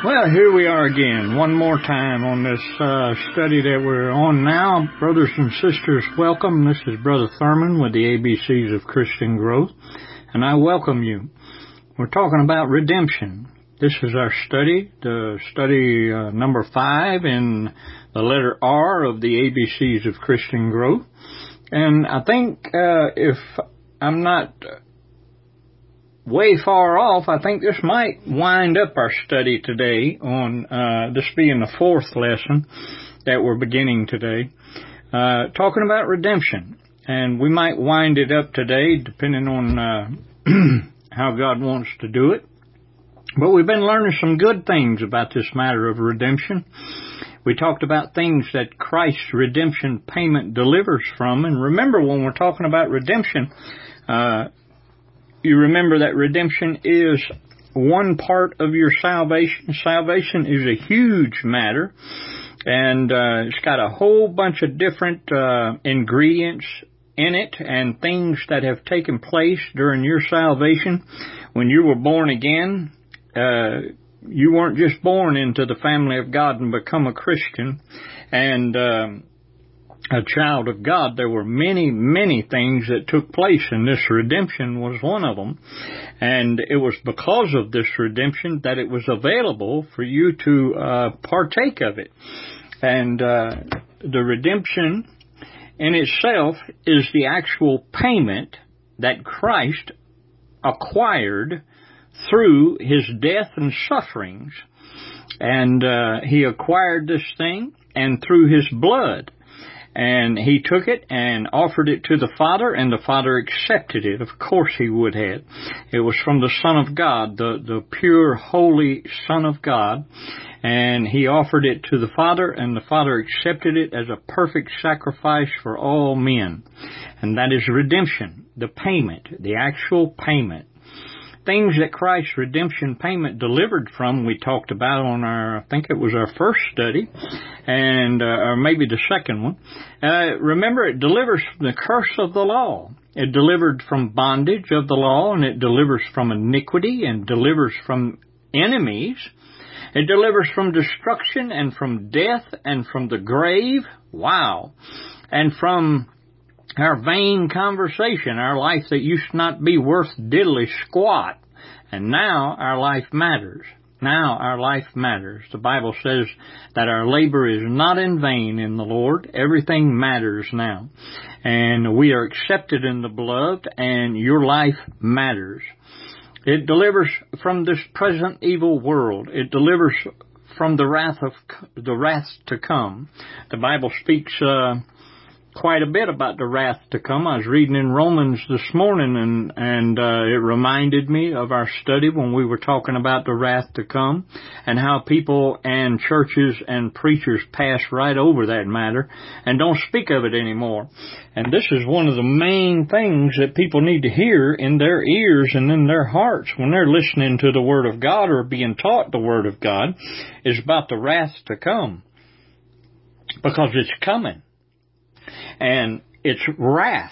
Well, here we are again, one more time on this study that we're on now. Brothers and sisters, welcome. This is Brother Thurman with the ABCs of Christian Growth, and I welcome you. We're talking about redemption. This is our study, the study number 5 in the letter R of the ABCs of Christian Growth. And I think if I'm not way far off, I think this might wind up our study today on this being the 4th lesson that we're beginning today, talking about redemption. And we might wind it up today depending on how God wants to do it. But we've been learning some good things about this matter of redemption. We talked about things that Christ's redemption payment delivers from. And remember, when we're talking about redemption, you remember that redemption is one part of your salvation. Salvation is a huge matter, and it's got a whole bunch of different ingredients in it and things that have taken place during your salvation. When you were born again, you weren't just born into the family of God and become a Christian and a child of God. There were many, many things that took place, and this redemption was one of them. And it was because of this redemption that it was available for you to partake of it. And the redemption in itself is the actual payment that Christ acquired through his death and sufferings. And he acquired this thing and through his blood. And he took it and offered it to the Father, and the Father accepted it. Of course he would have. It was from the Son of God, the pure, holy Son of God. And he offered it to the Father, and the Father accepted it as a perfect sacrifice for all men. And that is redemption, the payment, the actual payment. Things that Christ's redemption payment delivered from, we talked about on I think it was our first study, and or maybe the second one. Remember, it delivers from the curse of the law. It delivered from bondage of the law, and it delivers from iniquity, and delivers from enemies. It delivers from destruction, and from death, and from the grave. Wow. And from our vain conversation, our life that used to not be worth diddly squat. And now our life matters. Now our life matters. The Bible says that our labor is not in vain in the Lord. Everything matters now. And we are accepted in the beloved, and your life matters. It delivers from this present evil world. It delivers from the wrath to come. The Bible speaks quite a bit about the wrath to come. I was reading in Romans this morning, and it reminded me of our study when we were talking about the wrath to come and how people and churches and preachers pass right over that matter and don't speak of it anymore. And this is one of the main things that people need to hear in their ears and in their hearts when they're listening to the Word of God or being taught the Word of God, is about the wrath to come, because it's coming. And it's wrath.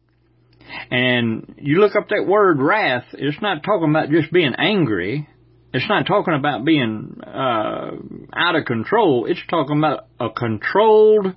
And you look up that word wrath, it's not talking about just being angry. It's not talking about being out of control. It's talking about a controlled,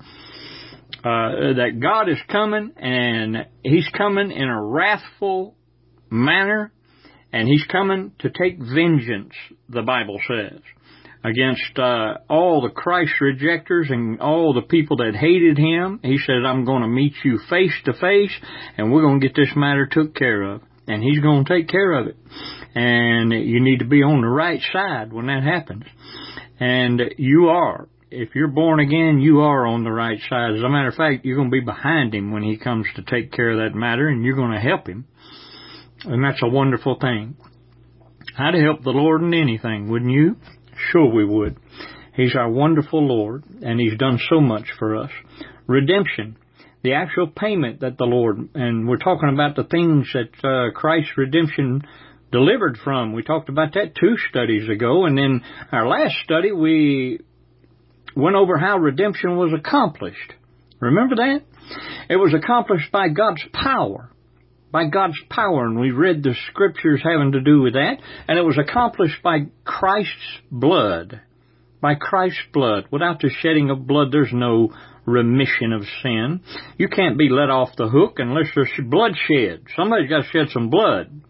that God is coming, and he's coming in a wrathful manner, and he's coming to take vengeance, the Bible says, against all the Christ rejectors and all the people that hated him. He says, I'm going to meet you face to face, and we're going to get this matter took care of. And he's going to take care of it. And you need to be on the right side when that happens. And you are. If you're born again, you are on the right side. As a matter of fact, you're going to be behind him when he comes to take care of that matter, and you're going to help him. And that's a wonderful thing. I'd help the Lord in anything, wouldn't you? Sure we would. He's our wonderful Lord, and he's done so much for us. Redemption, the actual payment that the Lord, and we're talking about the things that Christ's redemption delivered from. We talked about that 2 studies ago, and in our last study we went over how redemption was accomplished. Remember that? It was accomplished by God's power. by God's power, and we read the scriptures having to do with that, and it was accomplished by Christ's blood. By Christ's blood. Without the shedding of blood, there's no remission of sin. You can't be let off the hook unless there's blood shed. Somebody's got to shed some blood.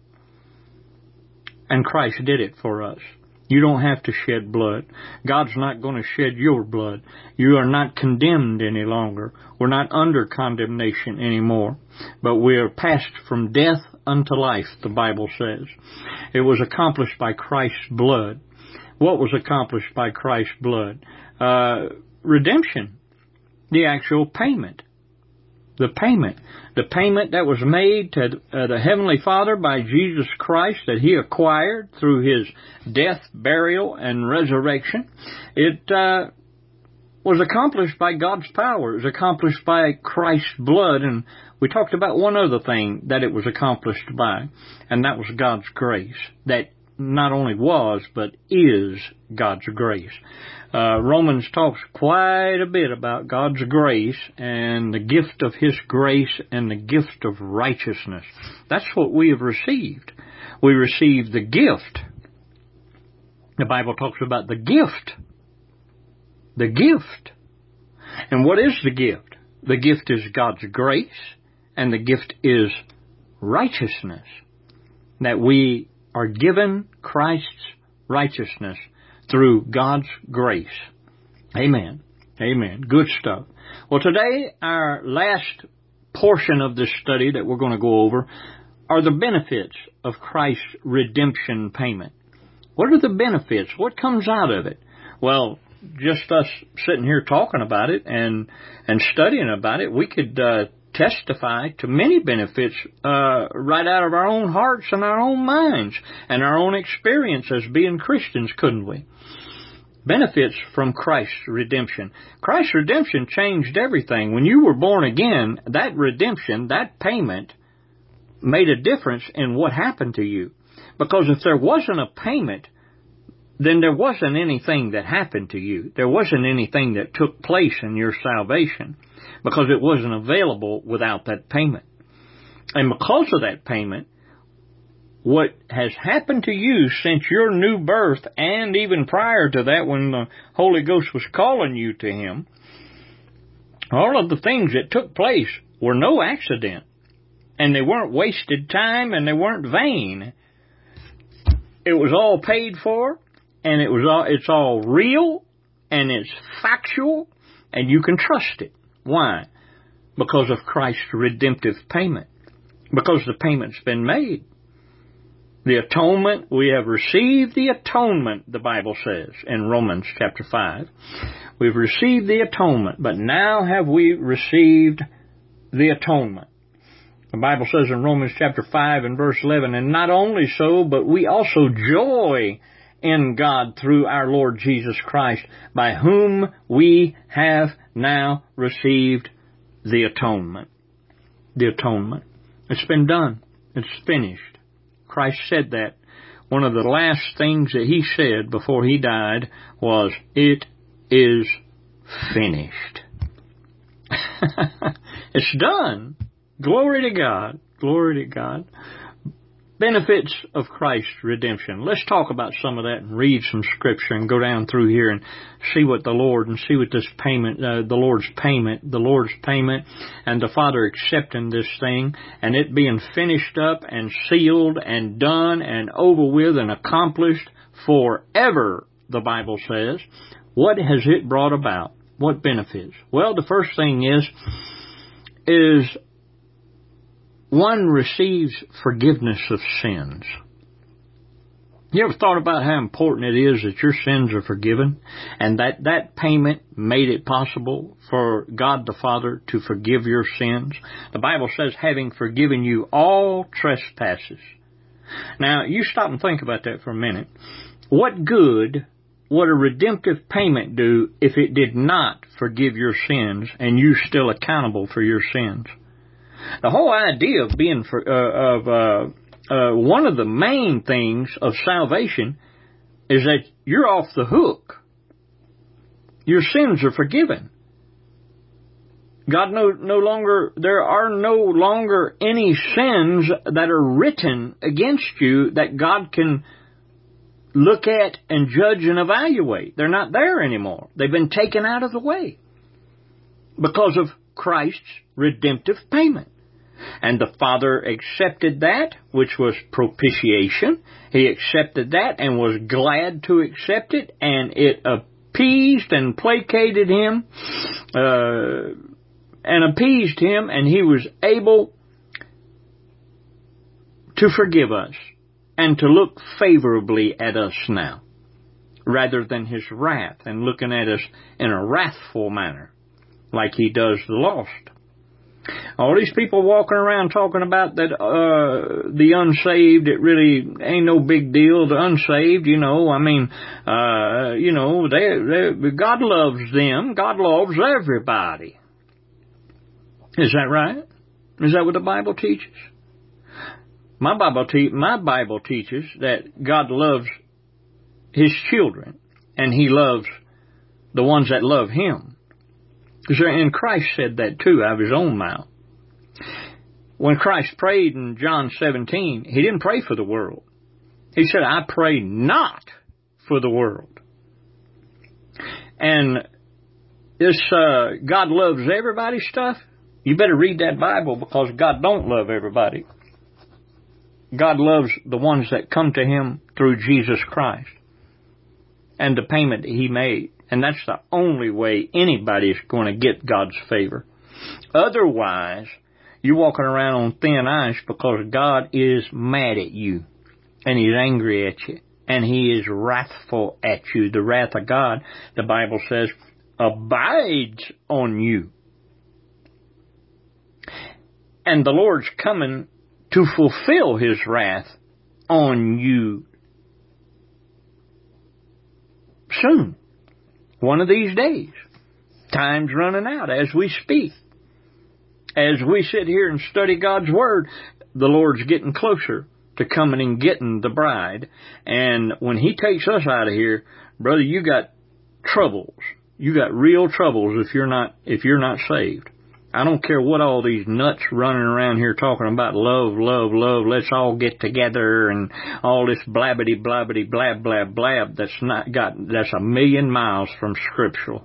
And Christ did it for us. You don't have to shed blood. God's not going to shed your blood. You are not condemned any longer. We're not under condemnation anymore. But we are passed from death unto life, the Bible says. It was accomplished by Christ's blood. What was accomplished by Christ's blood? Redemption. The actual payment. The payment that was made to the Heavenly Father by Jesus Christ that He acquired through His death, burial, and resurrection. It was accomplished by God's power. It was accomplished by Christ's blood. And we talked about one other thing that it was accomplished by, and that was God's grace. That not only was, but is God's grace. Romans talks quite a bit about God's grace and the gift of His grace and the gift of righteousness. That's what we have received. We received the gift. The Bible talks about the gift. The gift. And what is the gift? The gift is God's grace, and the gift is righteousness. That we are given Christ's righteousness through God's grace. Amen. Amen. Good stuff. Well, today, our last portion of this study that we're going to go over are the benefits of Christ's redemption payment. What are the benefits? What comes out of it? Well, just us sitting here talking about it and studying about it, we could testify to many benefits right out of our own hearts and our own minds and our own experience as being Christians, couldn't we? Benefits from Christ's redemption. Christ's redemption changed everything. When you were born again, that redemption, that payment, made a difference in what happened to you. Because if there wasn't a payment, then there wasn't anything that happened to you. There wasn't anything that took place in your salvation, because it wasn't available without that payment. And because of that payment, what has happened to you since your new birth, and even prior to that when the Holy Ghost was calling you to Him, all of the things that took place were no accident. And they weren't wasted time, and they weren't vain. It was all paid for, and it's all real, and it's factual, and you can trust it. Why? Because of Christ's redemptive payment. Because the payment's been made. The atonement, we have received the atonement, the Bible says in Romans chapter 5. We've received the atonement, but now have we received the atonement. The Bible says in Romans chapter 5 and verse 11, and not only so, but we also joy in God through our Lord Jesus Christ, by whom we have now received the atonement. The atonement. It's been done. It's finished. Christ said that. One of the last things that He said before He died was, it is finished. It's done. Glory to God. Glory to God. Benefits of Christ's redemption. Let's talk about some of that and read some scripture and go down through here and see what the Lord and see what this payment, the Lord's payment, and the Father accepting this thing and it being finished up and sealed and done and over with and accomplished forever, the Bible says. What has it brought about? What benefits? Well, the first thing is one receives forgiveness of sins. You ever thought about how important it is that your sins are forgiven, and that payment made it possible for God the Father to forgive your sins? The Bible says, having forgiven you all trespasses. Now, you stop and think about that for a minute. What good would a redemptive payment do if it did not forgive your sins and you're still accountable for your sins? The whole idea of being one of the main things of salvation is that you're off the hook. Your sins are forgiven. there are no longer any sins that are written against you that God can look at and judge and evaluate. They're not there anymore. They've been taken out of the way because of Christ's redemptive payment. And the Father accepted that, which was propitiation. He accepted that and was glad to accept it, and it appeased and placated him, and he was able to forgive us and to look favorably at us now, rather than his wrath and looking at us in a wrathful manner, like he does the lost. All these people walking around talking about that the unsaved, it really ain't no big deal. The unsaved, God loves them. God loves everybody. Is that right? Is that what the Bible teaches? My Bible teaches that God loves his children, and he loves the ones that love him. And Christ said that too out of his own mouth. When Christ prayed in John 17, he didn't pray for the world. He said, I pray not for the world. And this God loves everybody stuff, you better read that Bible, because God don't love everybody. God loves the ones that come to him through Jesus Christ and the payment that he made. And that's the only way anybody's going to get God's favor. Otherwise, you're walking around on thin ice, because God is mad at you, and he's angry at you, and he is wrathful at you. The wrath of God, the Bible says, abides on you. And the Lord's coming to fulfill his wrath on you soon. One of these days. Time's running out as we speak. As we sit here and study God's Word, the Lord's getting closer to coming and getting the bride. And when he takes us out of here, brother, you got troubles. You got real troubles if you're not saved. I don't care what all these nuts running around here talking about love, love, love, let's all get together and all this blabbity, blabbity, blab, blab, blab that's a million miles from scriptural.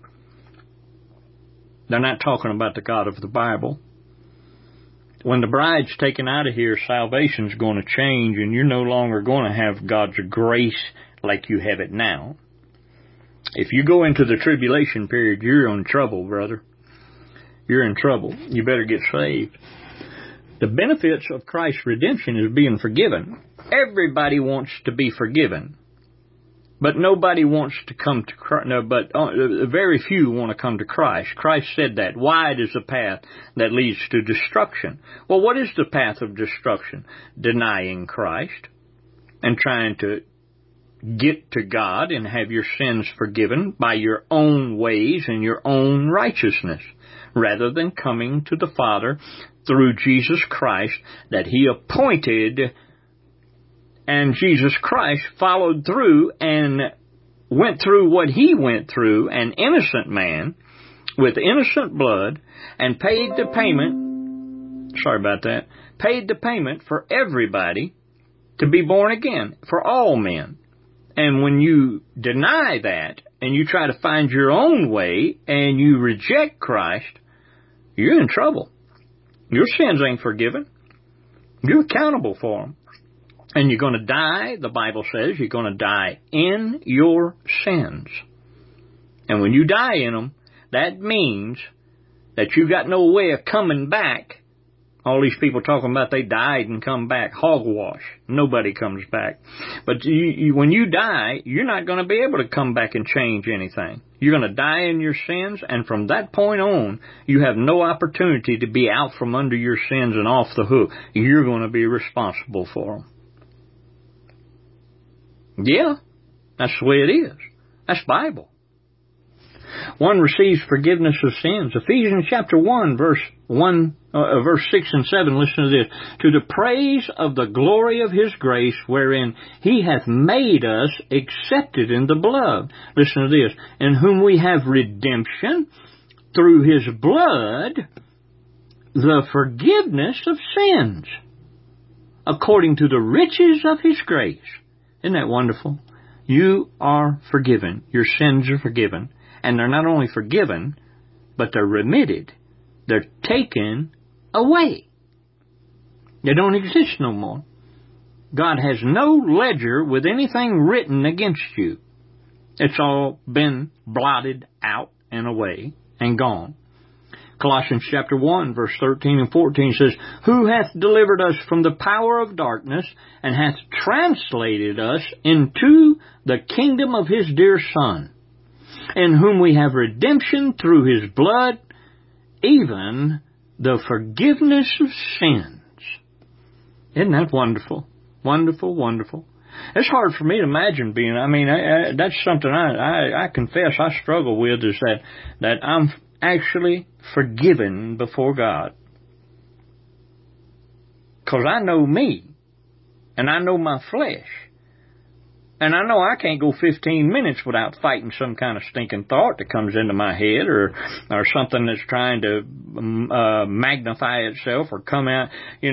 They're not talking about the God of the Bible. When the bride's taken out of here, salvation's going to change, and you're no longer going to have God's grace like you have it now. If you go into the tribulation period, you're in trouble, brother. You're in trouble. You better get saved. The benefits of Christ's redemption is being forgiven. Everybody wants to be forgiven. But nobody wants to come to Christ. No, but very few want to come to Christ. Christ said that. Wide is the path that leads to destruction. Well, what is the path of destruction? Denying Christ and trying to get to God and have your sins forgiven by your own ways and your own righteousness, rather than coming to the Father through Jesus Christ that he appointed. And Jesus Christ followed through and went through what he went through, an innocent man with innocent blood, and paid the payment, paid the payment for everybody to be born again, for all men. And when you deny that, and you try to find your own way, and you reject Christ, you're in trouble. Your sins ain't forgiven. You're accountable for them. And you're going to die, the Bible says, you're going to die in your sins. And when you die in them, that means that you got no way of coming back. All these people talking about they died and come back. Hogwash. Nobody comes back. But when you die, you're not going to be able to come back and change anything. You're going to die in your sins, and from that point on, you have no opportunity to be out from under your sins and off the hook. You're going to be responsible for them. Yeah, that's the way it is. That's Bible. One receives forgiveness of sins. Ephesians chapter 1, verse 6 and 7, listen to this. To the praise of the glory of his grace, wherein he hath made us accepted in the beloved. Listen to this. In whom we have redemption through His blood the forgiveness of sins, according to the riches of His grace. Isn't that wonderful? You are forgiven. Your sins are forgiven. And they're not only forgiven, but they're remitted. They're taken away. They don't exist no more. God has no ledger with anything written against you. It's all been blotted out and away and gone. Colossians chapter 1, verse 13 and 14 says, Who hath delivered us from the power of darkness, and hath translated us into the kingdom of His dear Son, in whom we have redemption through His blood, even the forgiveness of sins. Isn't that wonderful? Wonderful, wonderful. It's hard for me to imagine being, that's something I confess I struggle with, is that I'm actually forgiven before God. Because I know me, and I know my flesh. And I know I can't go 15 minutes without fighting some kind of stinking thought that comes into my head, or something that's trying to magnify itself or come out,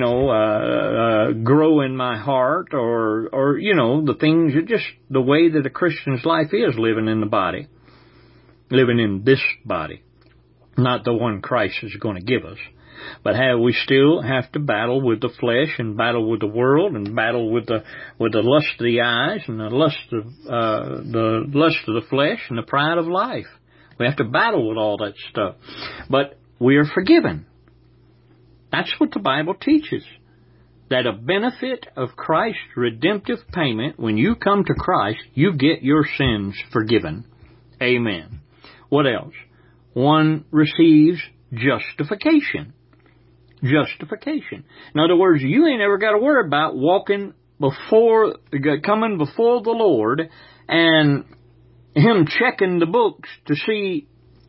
grow in my heart, or the things, just the way that a Christian's life is, living in the body, living in this body, not the one Christ is going to give us. But we still have to battle with the flesh, and battle with the world, and battle with the lust of the eyes, and the lust of the flesh, and the pride of life. We have to battle with all that stuff. But we are forgiven. That's what the Bible teaches. That a benefit of Christ's redemptive payment, when you come to Christ, you get your sins forgiven. Amen. What else? One receives justification. Justification. In other words, you ain't ever got to worry about coming before the Lord and Him checking the books to see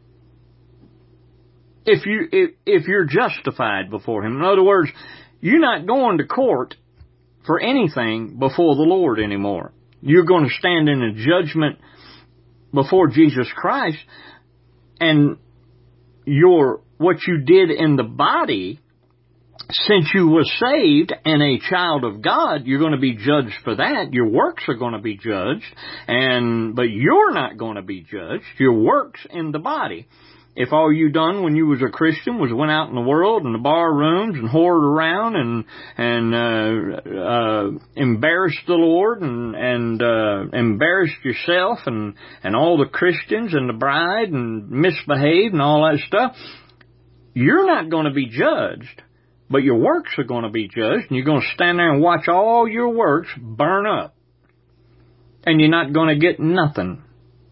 if you're justified before Him. In other words, you're not going to court for anything before the Lord anymore. You're going to stand in a judgment before Jesus Christ, and what you did in the body, since you were saved and a child of God, you're going to be judged for that. Your works are going to be judged, but you're not going to be judged. Your works in the body. If all you done when you was a Christian was went out in the world and the bar rooms and whored around and embarrassed the Lord and embarrassed yourself and all the Christians and the bride and misbehaved and all that stuff, you're not going to be judged. But your works are going to be judged, and you're going to stand there and watch all your works burn up. And you're not going to get nothing.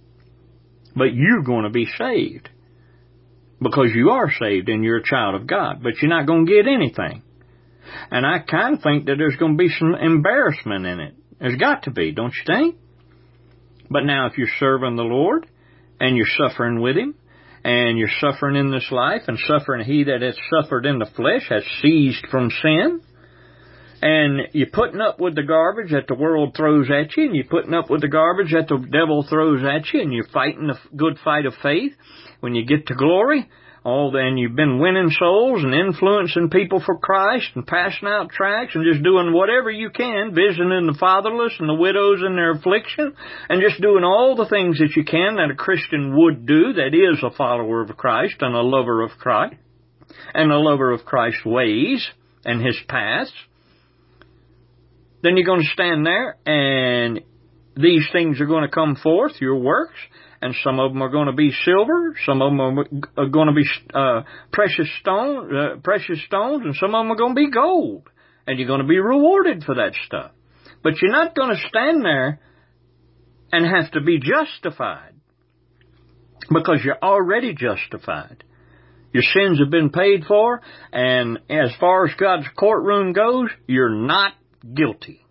But you're going to be saved. Because you are saved and you're a child of God. But you're not going to get anything. And I kind of think that there's going to be some embarrassment in it. There's got to be, don't you think? But now if you're serving the Lord, and you're suffering with Him, and you're suffering in this life, and suffering, he that has suffered in the flesh has ceased from sin. And you're putting up with the garbage that the world throws at you, and you're putting up with the garbage that the devil throws at you, and you're fighting the good fight of faith. When you get to glory, and you've been winning souls and influencing people for Christ and passing out tracts and just doing whatever you can, visiting the fatherless and the widows in their affliction, and just doing all the things that you can that a Christian would do that is a follower of Christ and a lover of Christ and a lover of Christ's ways and His paths. Then you're going to stand there and these things are going to come forth, your works, and some of them are going to be silver, some of them are going to be precious stones, and some of them are going to be gold. And you're going to be rewarded for that stuff. But you're not going to stand there and have to be justified, because you're already justified. Your sins have been paid for, and as far as God's courtroom goes, you're not guilty.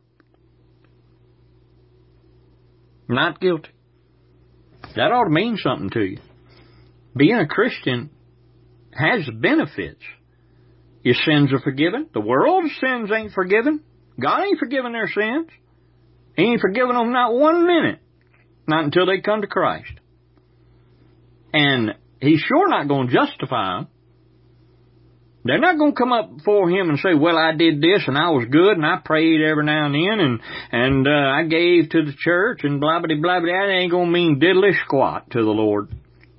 Not guilty. That ought to mean something to you. Being a Christian has benefits. Your sins are forgiven. The world's sins ain't forgiven. God ain't forgiven their sins. He ain't forgiven them not 1 minute. Not until they come to Christ. And He's sure not going to justify them. They're not going to come up before him and say, well, I did this and I was good and I prayed every now and then and I gave to the church and blah, blah, blah, blah. That ain't going to mean diddly squat to the Lord.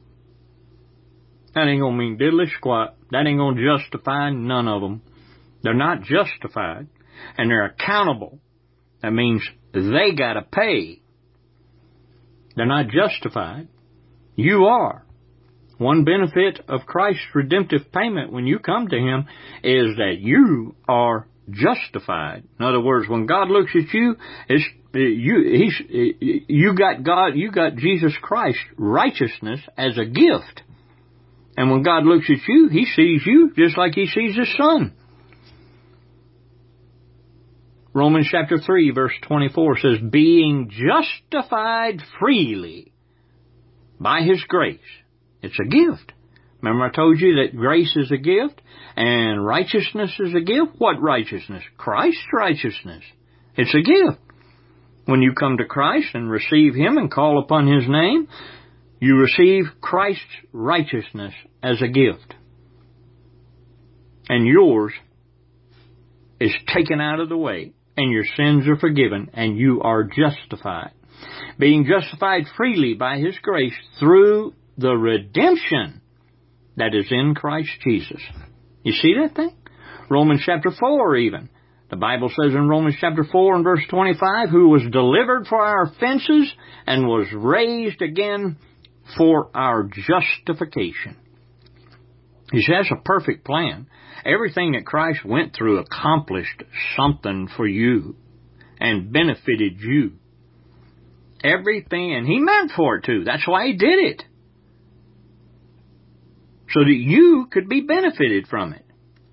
That ain't going to mean diddly squat. That ain't going to justify none of them. They're not justified and they're accountable. That means they got to pay. They're not justified. You are. One benefit of Christ's redemptive payment when you come to Him is that you are justified. In other words, when God looks at you, you got Jesus Christ's righteousness as a gift. And when God looks at you, He sees you just like He sees His Son. Romans chapter 3 verse 24 says, being justified freely by His grace. It's a gift. Remember I told you that grace is a gift and righteousness is a gift? What righteousness? Christ's righteousness. It's a gift. When you come to Christ and receive Him and call upon His name, you receive Christ's righteousness as a gift. And yours is taken out of the way and your sins are forgiven and you are justified. Being justified freely by His grace through the redemption that is in Christ Jesus. You see that thing? Romans chapter 4 even. The Bible says in Romans chapter 4 and verse 25, who was delivered for our offenses and was raised again for our justification. You see, that's a perfect plan. Everything that Christ went through accomplished something for you and benefited you. Everything, and He meant for it to. That's why He did it. So that you could be benefited from it.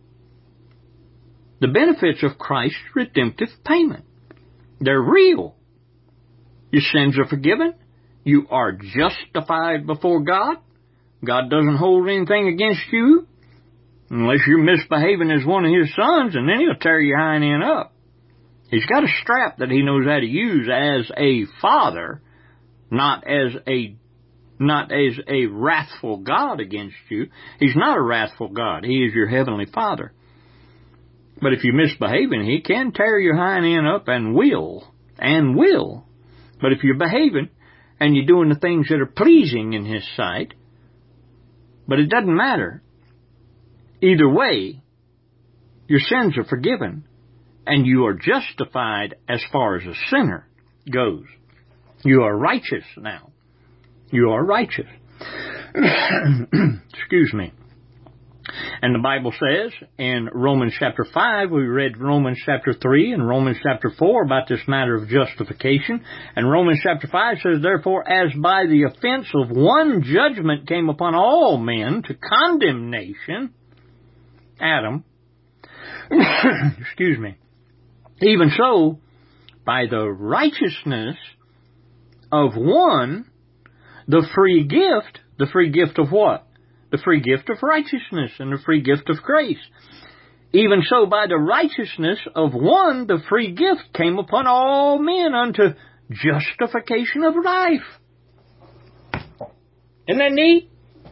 The benefits of Christ's redemptive payment. They're real. Your sins are forgiven. You are justified before God. God doesn't hold anything against you unless you're misbehaving as one of His sons, and then He'll tear your hind end up. He's got a strap that He knows how to use as a father, not as a wrathful God against you. He's not a wrathful God. He is your heavenly Father. But if you're misbehaving, He can tear your hind end up and will. But if you're behaving and you're doing the things that are pleasing in His sight, but it doesn't matter. Either way, your sins are forgiven and you are justified as far as a sinner goes. You are righteous now. You are righteous. Excuse me. And the Bible says in Romans chapter 5, we read Romans chapter 3 and Romans chapter 4 about this matter of justification. And Romans chapter 5 says, therefore, as by the offense of one judgment came upon all men to condemnation, Adam, excuse me, even so, by the righteousness of one, the free gift of what? The free gift of righteousness and the free gift of grace. Even so, by the righteousness of one, the free gift came upon all men unto justification of life. Isn't that neat?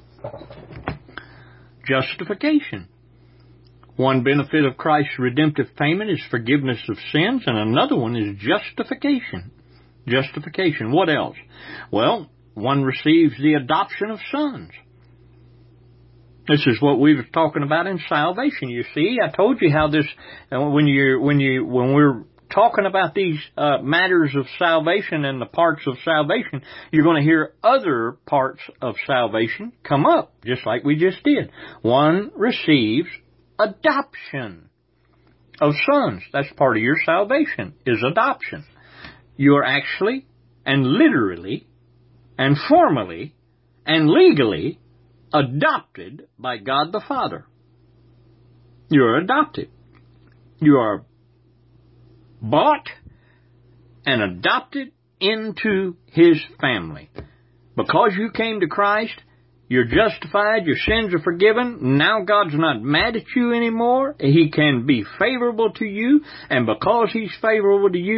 Justification. One benefit of Christ's redemptive payment is forgiveness of sins, and another one is justification. Justification. What else? Well, one receives the adoption of sons. This is what we were talking about in salvation. You see, I told you how this, when we're talking about these matters of salvation and the parts of salvation, you're going to hear other parts of salvation come up, just like we just did. One receives adoption of sons. That's part of your salvation, is adoption. You are actually and literally and formally and legally adopted by God the Father. You are adopted. You are bought and adopted into His family. Because you came to Christ, you're justified, your sins are forgiven. Now God's not mad at you anymore. He can be favorable to you, and because He's favorable to you,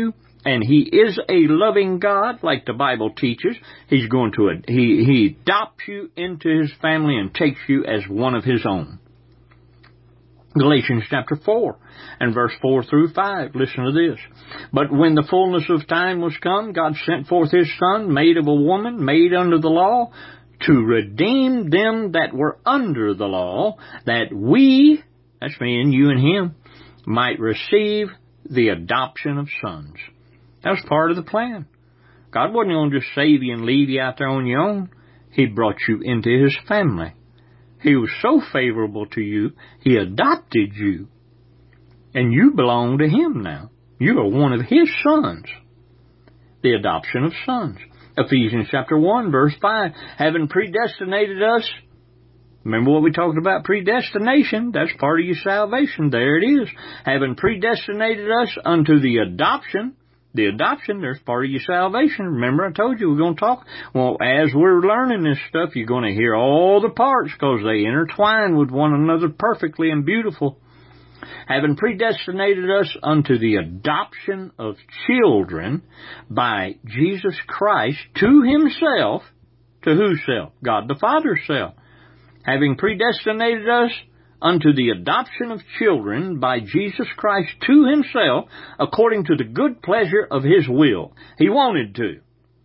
and He is a loving God, like the Bible teaches. He's going to, He adopts you into His family and takes you as one of His own. Galatians chapter 4 and verse 4 through 5. Listen to this. But when the fullness of time was come, God sent forth His Son, made of a woman, made under the law, to redeem them that were under the law, that we, that's me and you and Him, might receive the adoption of sons. That was part of the plan. God wasn't going to just save you and leave you out there on your own. He brought you into His family. He was so favorable to you, He adopted you. And you belong to Him now. You are one of His sons. The adoption of sons. Ephesians chapter 1, verse 5. Having predestinated us. Remember what we talked about? Predestination. That's part of your salvation. There it is. Having predestinated us unto the adoption. The adoption, there's part of your salvation. Remember I told you we're going to talk? Well, as we're learning this stuff, you're going to hear all the parts because they intertwine with one another perfectly and beautiful. Having predestinated us unto the adoption of children by Jesus Christ to Himself. To whose self? God the Father's self. Having predestinated us unto the adoption of children by Jesus Christ to Himself, according to the good pleasure of His will. He wanted to.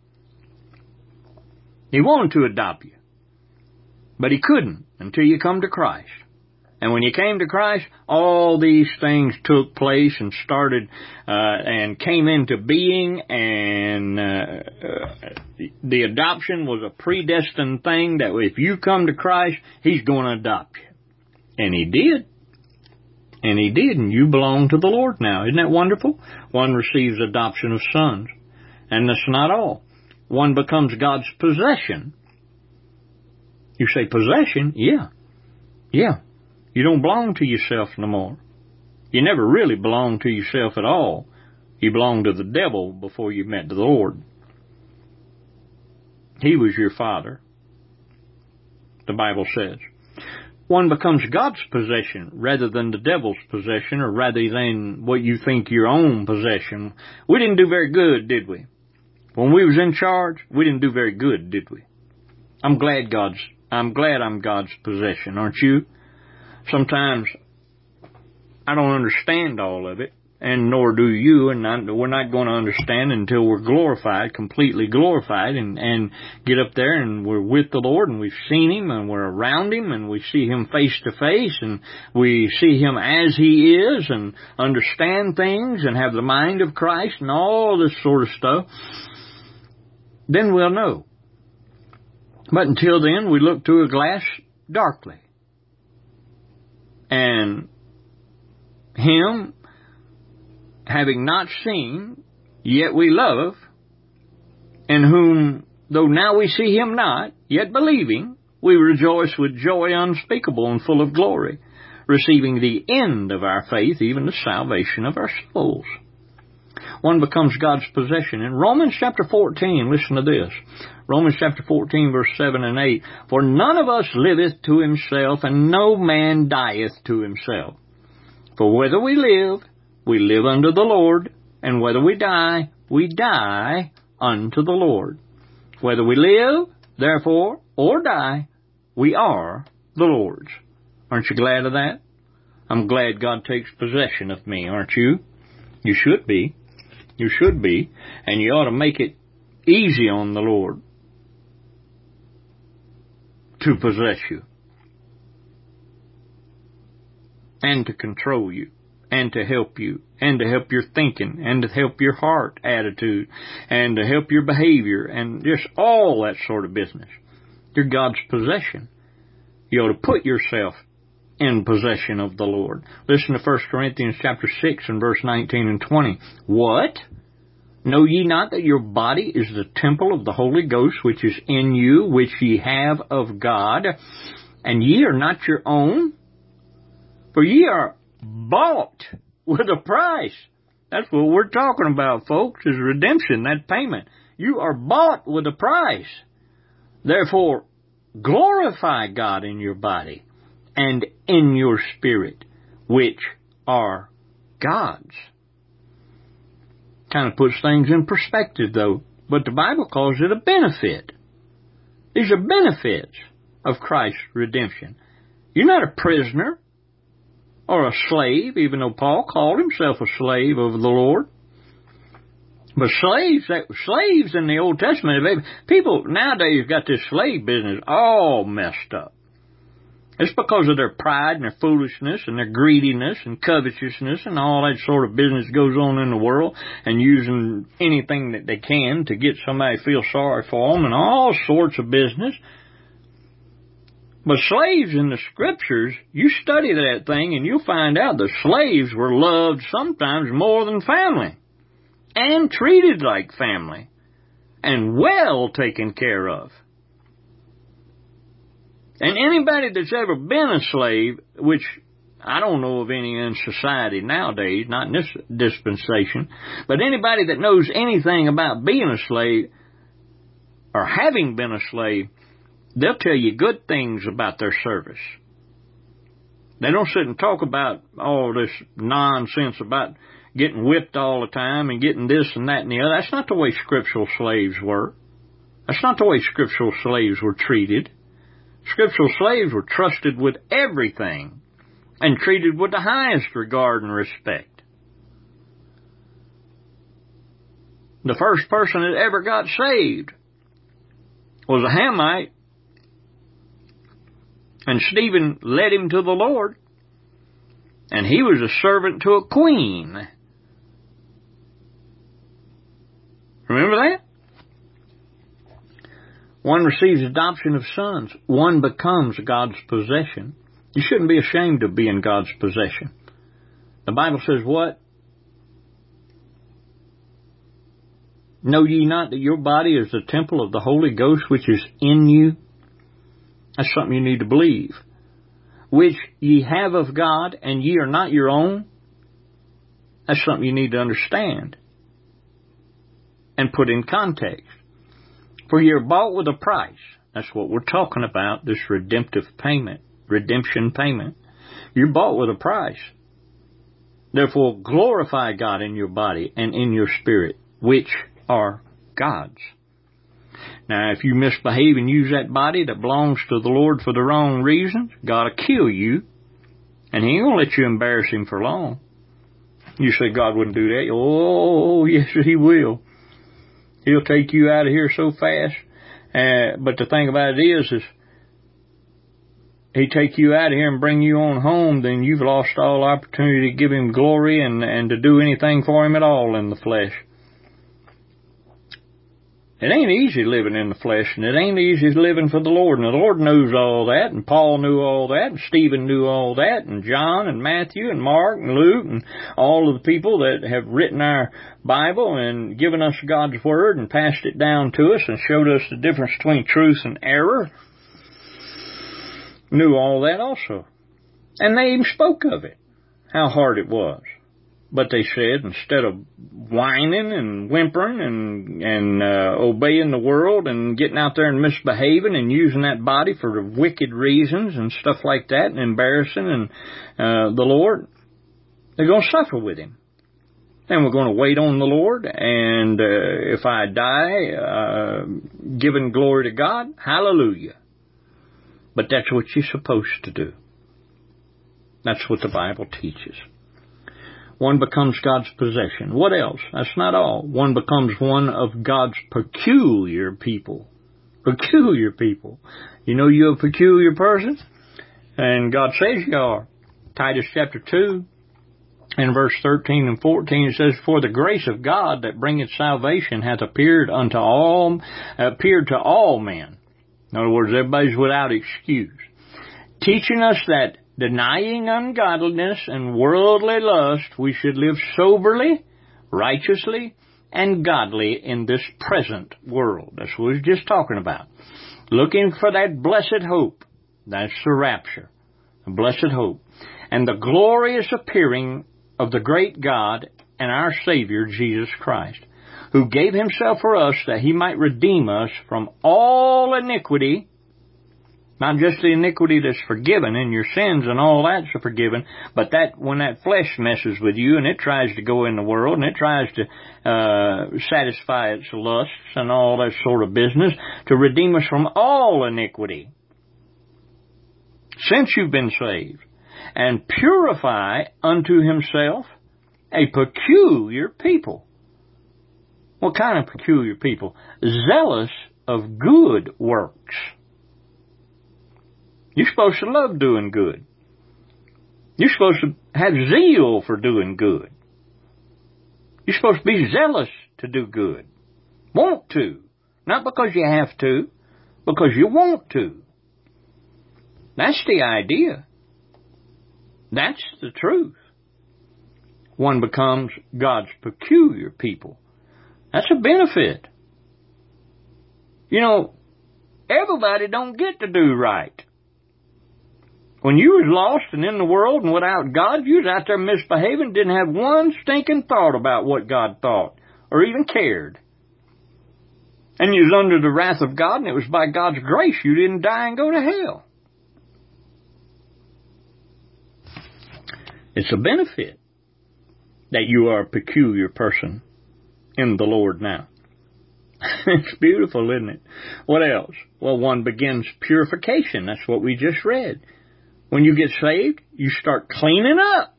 He wanted to adopt you. But He couldn't until you come to Christ. And when you came to Christ, all these things took place and started and came into being, and the adoption was a predestined thing that if you come to Christ, He's going to adopt you. And He did. And He did, and you belong to the Lord now. Isn't that wonderful? One receives adoption of sons. And that's not all. One becomes God's possession. You say, possession? Yeah. Yeah. You don't belong to yourself no more. You never really belonged to yourself at all. You belonged to the devil before you met the Lord. He was your father, the Bible says. One becomes God's possession rather than the devil's possession, or rather than what you think your own possession. We didn't do very good, did we? When we was in charge, we didn't do very good, did we? I'm glad I'm God's possession, aren't you? Sometimes I don't understand all of it, and nor do you, and we're not going to understand until we're glorified, completely glorified, and get up there and we're with the Lord, and we've seen Him, and we're around Him, and we see Him face to face, and we see Him as He is, and understand things, and have the mind of Christ, and all this sort of stuff. Then we'll know. But until then, we look through a glass darkly. And Him, having not seen, yet we love, and whom, though now we see Him not, yet believing, we rejoice with joy unspeakable and full of glory, receiving the end of our faith, even the salvation of our souls. One becomes God's possession. In Romans chapter 14, listen to this. Romans chapter 14, verse 7 and 8. For none of us liveth to himself, and no man dieth to himself. For whether we live unto the Lord, and whether we die unto the Lord. Whether we live, therefore, or die, we are the Lord's. Aren't you glad of that? I'm glad God takes possession of me, aren't you? You should be. You should be. And you ought to make it easy on the Lord to possess you. And to control you. And to help you. And to help your thinking. And to help your heart attitude. And to help your behavior. And just all that sort of business. You're God's possession. You ought to put yourself in possession of the Lord. Listen to 1 Corinthians chapter 6 and verse 19 and 20. What? Know ye not that your body is the temple of the Holy Ghost, which is in you, which ye have of God, and ye are not your own? For ye are bought with a price. That's what we're talking about, folks, is redemption, that payment. You are bought with a price. Therefore, glorify God in your body and in your spirit, which are God's. Kind of puts things in perspective, though. But the Bible calls it a benefit. These are benefits of Christ's redemption. You're not a prisoner or a slave, even though Paul called himself a slave of the Lord. But slaves in the Old Testament, people nowadays got this slave business all messed up. It's because of their pride and their foolishness and their greediness and covetousness and all that sort of business goes on in the world, and using anything that they can to get somebody to feel sorry for them and all sorts of business. But slaves in the Scriptures, you study that thing and you'll find out the slaves were loved sometimes more than family and treated like family and well taken care of. And anybody that's ever been a slave, which I don't know of any in society nowadays, not in this dispensation, but anybody that knows anything about being a slave or having been a slave, they'll tell you good things about their service. They don't sit and talk about all this nonsense about getting whipped all the time and getting this and that and the other. That's not the way scriptural slaves were. That's not the way scriptural slaves were treated. Scriptural slaves were trusted with everything and treated with the highest regard and respect. The first person that ever got saved was a Hamite, and Stephen led him to the Lord, and he was a servant to a queen. Remember that? One receives adoption of sons. One becomes God's possession. You shouldn't be ashamed of being God's possession. The Bible says what? Know ye not that your body is the temple of the Holy Ghost which is in you? That's something you need to believe. Which ye have of God, and ye are not your own. That's something you need to understand and put in context. For you're bought with a price. That's what we're talking about, this redemption payment. You're bought with a price. Therefore, glorify God in your body and in your spirit, which are God's. Now, if you misbehave and use that body that belongs to the Lord for the wrong reasons, God will kill you, and He ain't going to let you embarrass Him for long. You say God wouldn't do that. Oh, yes, He will. He'll take you out of here so fast. But the thing about it is He take you out of here and bring you on home, then you've lost all opportunity to give Him glory and to do anything for Him at all in the flesh. It ain't easy living in the flesh, and it ain't easy living for the Lord. And the Lord knows all that, and Paul knew all that, and Stephen knew all that, and John and Matthew and Mark and Luke and all of the people that have written our Bible and given us God's Word and passed it down to us and showed us the difference between truth and error, knew all that also. And they even spoke of it, how hard it was. But they said, instead of whining and whimpering and obeying the world and getting out there and misbehaving and using that body for wicked reasons and stuff like that and embarrassing the Lord, they're going to suffer with Him. And we're going to wait on the Lord, and if I die giving glory to God, hallelujah. But that's what you're supposed to do. That's what the Bible teaches. One becomes God's possession. What else? That's not all. One becomes one of God's peculiar people. Peculiar people. You know you're a peculiar person? And God says you are. Titus chapter 2 and verse 13 and 14, it says, For the grace of God that bringeth salvation hath appeared to all men. In other words, everybody's without excuse. Teaching us that denying ungodliness and worldly lust, we should live soberly, righteously, and godly in this present world. That's what we're just talking about. Looking for that blessed hope. That's the rapture. The blessed hope. And the glorious appearing of the great God and our Savior, Jesus Christ, who gave Himself for us that He might redeem us from all iniquity. Not just the iniquity that's forgiven and your sins and all that's forgiven, but that when that flesh messes with you and it tries to go in the world and it tries to satisfy its lusts and all that sort of business, to redeem us from all iniquity, since you've been saved, and purify unto himself a peculiar people. What kind of peculiar people? Zealous of good works. You're supposed to love doing good. You're supposed to have zeal for doing good. You're supposed to be zealous to do good. Want to. Not because you have to, because you want to. That's the idea. That's the truth. One becomes God's peculiar people. That's a benefit. You know, everybody don't get to do right. When you was lost and in the world and without God, you was out there misbehaving, didn't have one stinking thought about what God thought or even cared. And you was under the wrath of God, and it was by God's grace you didn't die and go to hell. It's a benefit that you are a peculiar person in the Lord now. It's beautiful, isn't it? What else? Well, one begins purification. That's what we just read. When you get saved, you start cleaning up.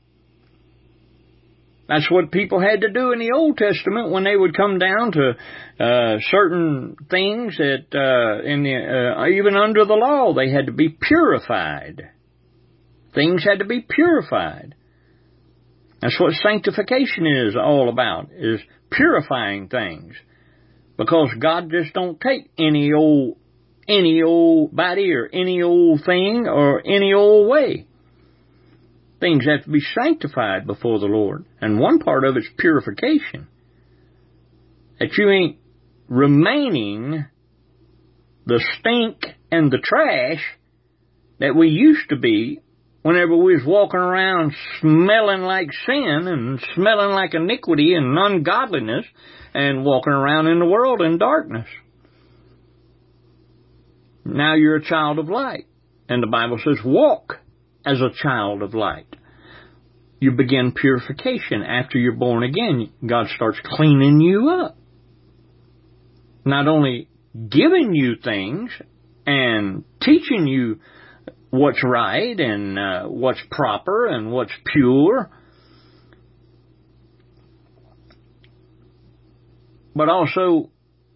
That's what people had to do in the Old Testament when they would come down to certain things that even under the law they had to be purified. Things had to be purified. That's what sanctification is all about, is purifying things. Because God just don't take any old body or any old thing or any old way. Things have to be sanctified before the Lord. And one part of it's purification. That you ain't remaining the stink and the trash that we used to be whenever we was walking around smelling like sin and smelling like iniquity and ungodliness and walking around in the world in darkness. Now you're a child of light. And the Bible says, walk as a child of light. You begin purification after you're born again. God starts cleaning you up. Not only giving you things and teaching you what's right and what's proper and what's pure, but also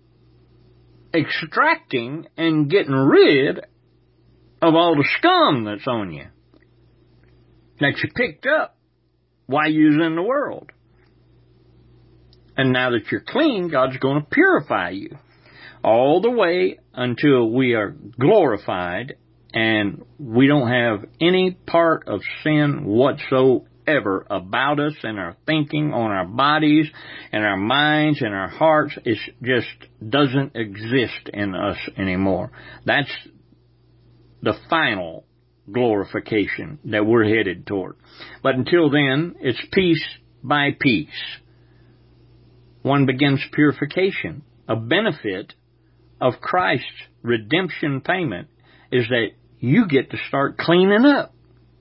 extracting and getting rid of all the scum that's on you, that you picked up while you was in the world. And now that you're clean, God's going to purify you all the way until we are glorified and we don't have any part of sin whatsoever about us and our thinking, on our bodies and our minds and our hearts. It just doesn't exist in us anymore. That's the final glorification that we're headed toward. But until then, it's piece by piece. One begins purification. A benefit of Christ's redemption payment is that you get to start cleaning up.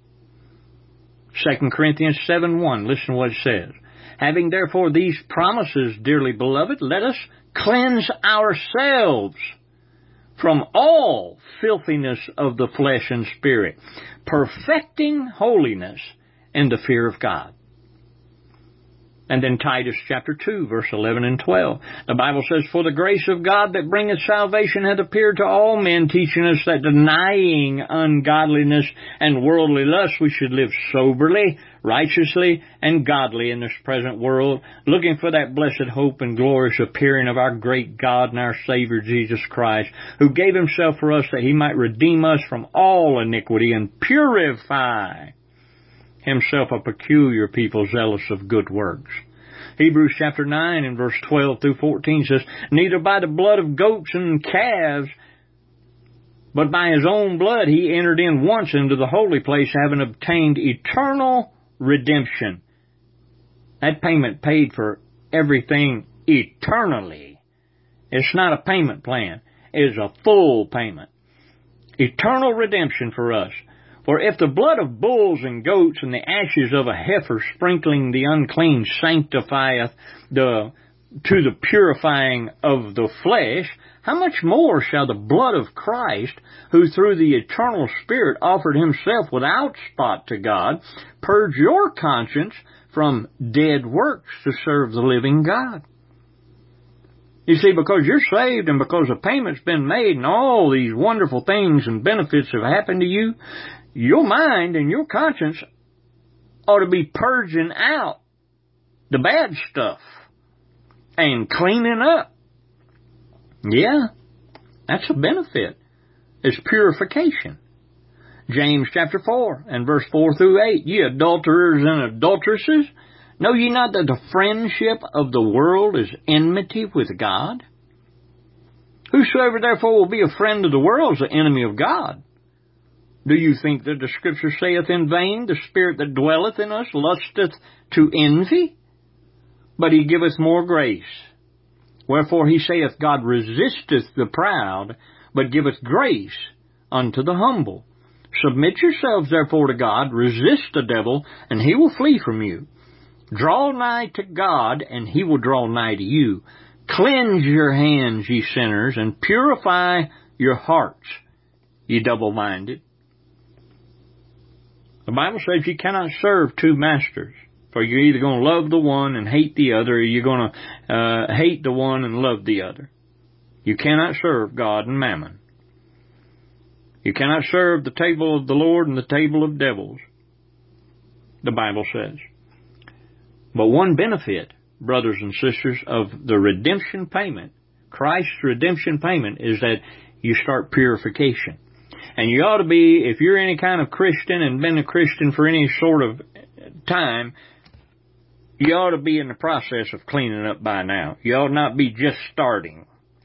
2 Corinthians 7:1, listen to what it says. Having therefore these promises, dearly beloved, let us cleanse ourselves from all filthiness of the flesh and spirit, perfecting holiness in the fear of God. And then Titus chapter 2, verse 11 and 12. The Bible says, for the grace of God that bringeth salvation hath appeared to all men, teaching us that denying ungodliness and worldly lust, we should live soberly, righteously, and godly in this present world, looking for that blessed hope and glorious appearing of our great God and our Savior Jesus Christ, who gave himself for us that he might redeem us from all iniquity and purify himself a peculiar people, zealous of good works. Hebrews chapter 9 and verse 12 through 14 says, neither by the blood of goats and calves, but by his own blood he entered in once into the holy place, having obtained eternal redemption. That payment paid for everything eternally. It's not a payment plan. It is a full payment. Eternal redemption for us. For if the blood of bulls and goats and the ashes of a heifer sprinkling the unclean sanctifieth to the purifying of the flesh, how much more shall the blood of Christ, who through the eternal Spirit offered himself without spot to God, purge your conscience from dead works to serve the living God? You see, because you're saved and because a payment's been made and all these wonderful things and benefits have happened to you, your mind and your conscience ought to be purging out the bad stuff and cleaning up. Yeah, that's a benefit. It's purification. James chapter 4 and verse 4 through 8. Ye adulterers and adulteresses, know ye not that the friendship of the world is enmity with God? Whosoever therefore will be a friend of the world is an enemy of God. Do you think that the Scripture saith in vain, the Spirit that dwelleth in us lusteth to envy? But he giveth more grace. Wherefore he saith, God resisteth the proud, but giveth grace unto the humble. Submit yourselves therefore to God, resist the devil, and he will flee from you. Draw nigh to God, and he will draw nigh to you. Cleanse your hands, ye sinners, and purify your hearts, ye double-minded. The Bible says you cannot serve two masters, for you're either going to love the one and hate the other, or you're going to hate the one and love the other. You cannot serve God and mammon. You cannot serve the table of the Lord and the table of devils, the Bible says. But one benefit, brothers and sisters, of the redemption payment, Christ's redemption payment, is that you start purification. And you ought to be, if you're any kind of Christian and been a Christian for any sort of time, you ought to be in the process of cleaning up by now. You ought not be just starting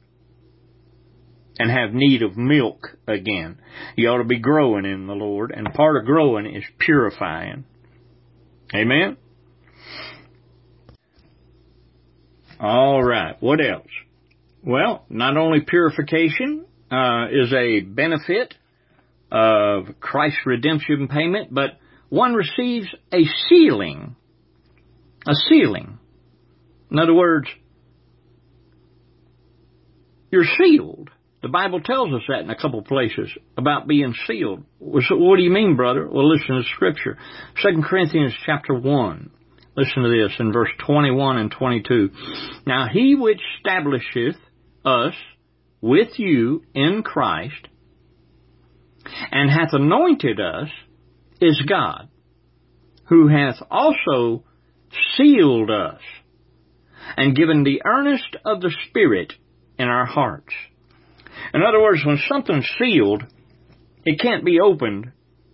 and have need of milk again. You ought to be growing in the Lord, and part of growing is purifying. Amen? All right, what else? Well, not only purification is a benefit of Christ's redemption payment, but one receives a sealing. A sealing. In other words, you're sealed. The Bible tells us that in a couple places about being sealed. So what do you mean, brother? Well, listen to Scripture. 2 Corinthians chapter 1. Listen to this in verse 21 and 22. Now he which establisheth us with you in Christ, and hath anointed us, is God, who hath also sealed us, and given the earnest of the Spirit in our hearts. In other words, when something's sealed, it can't be opened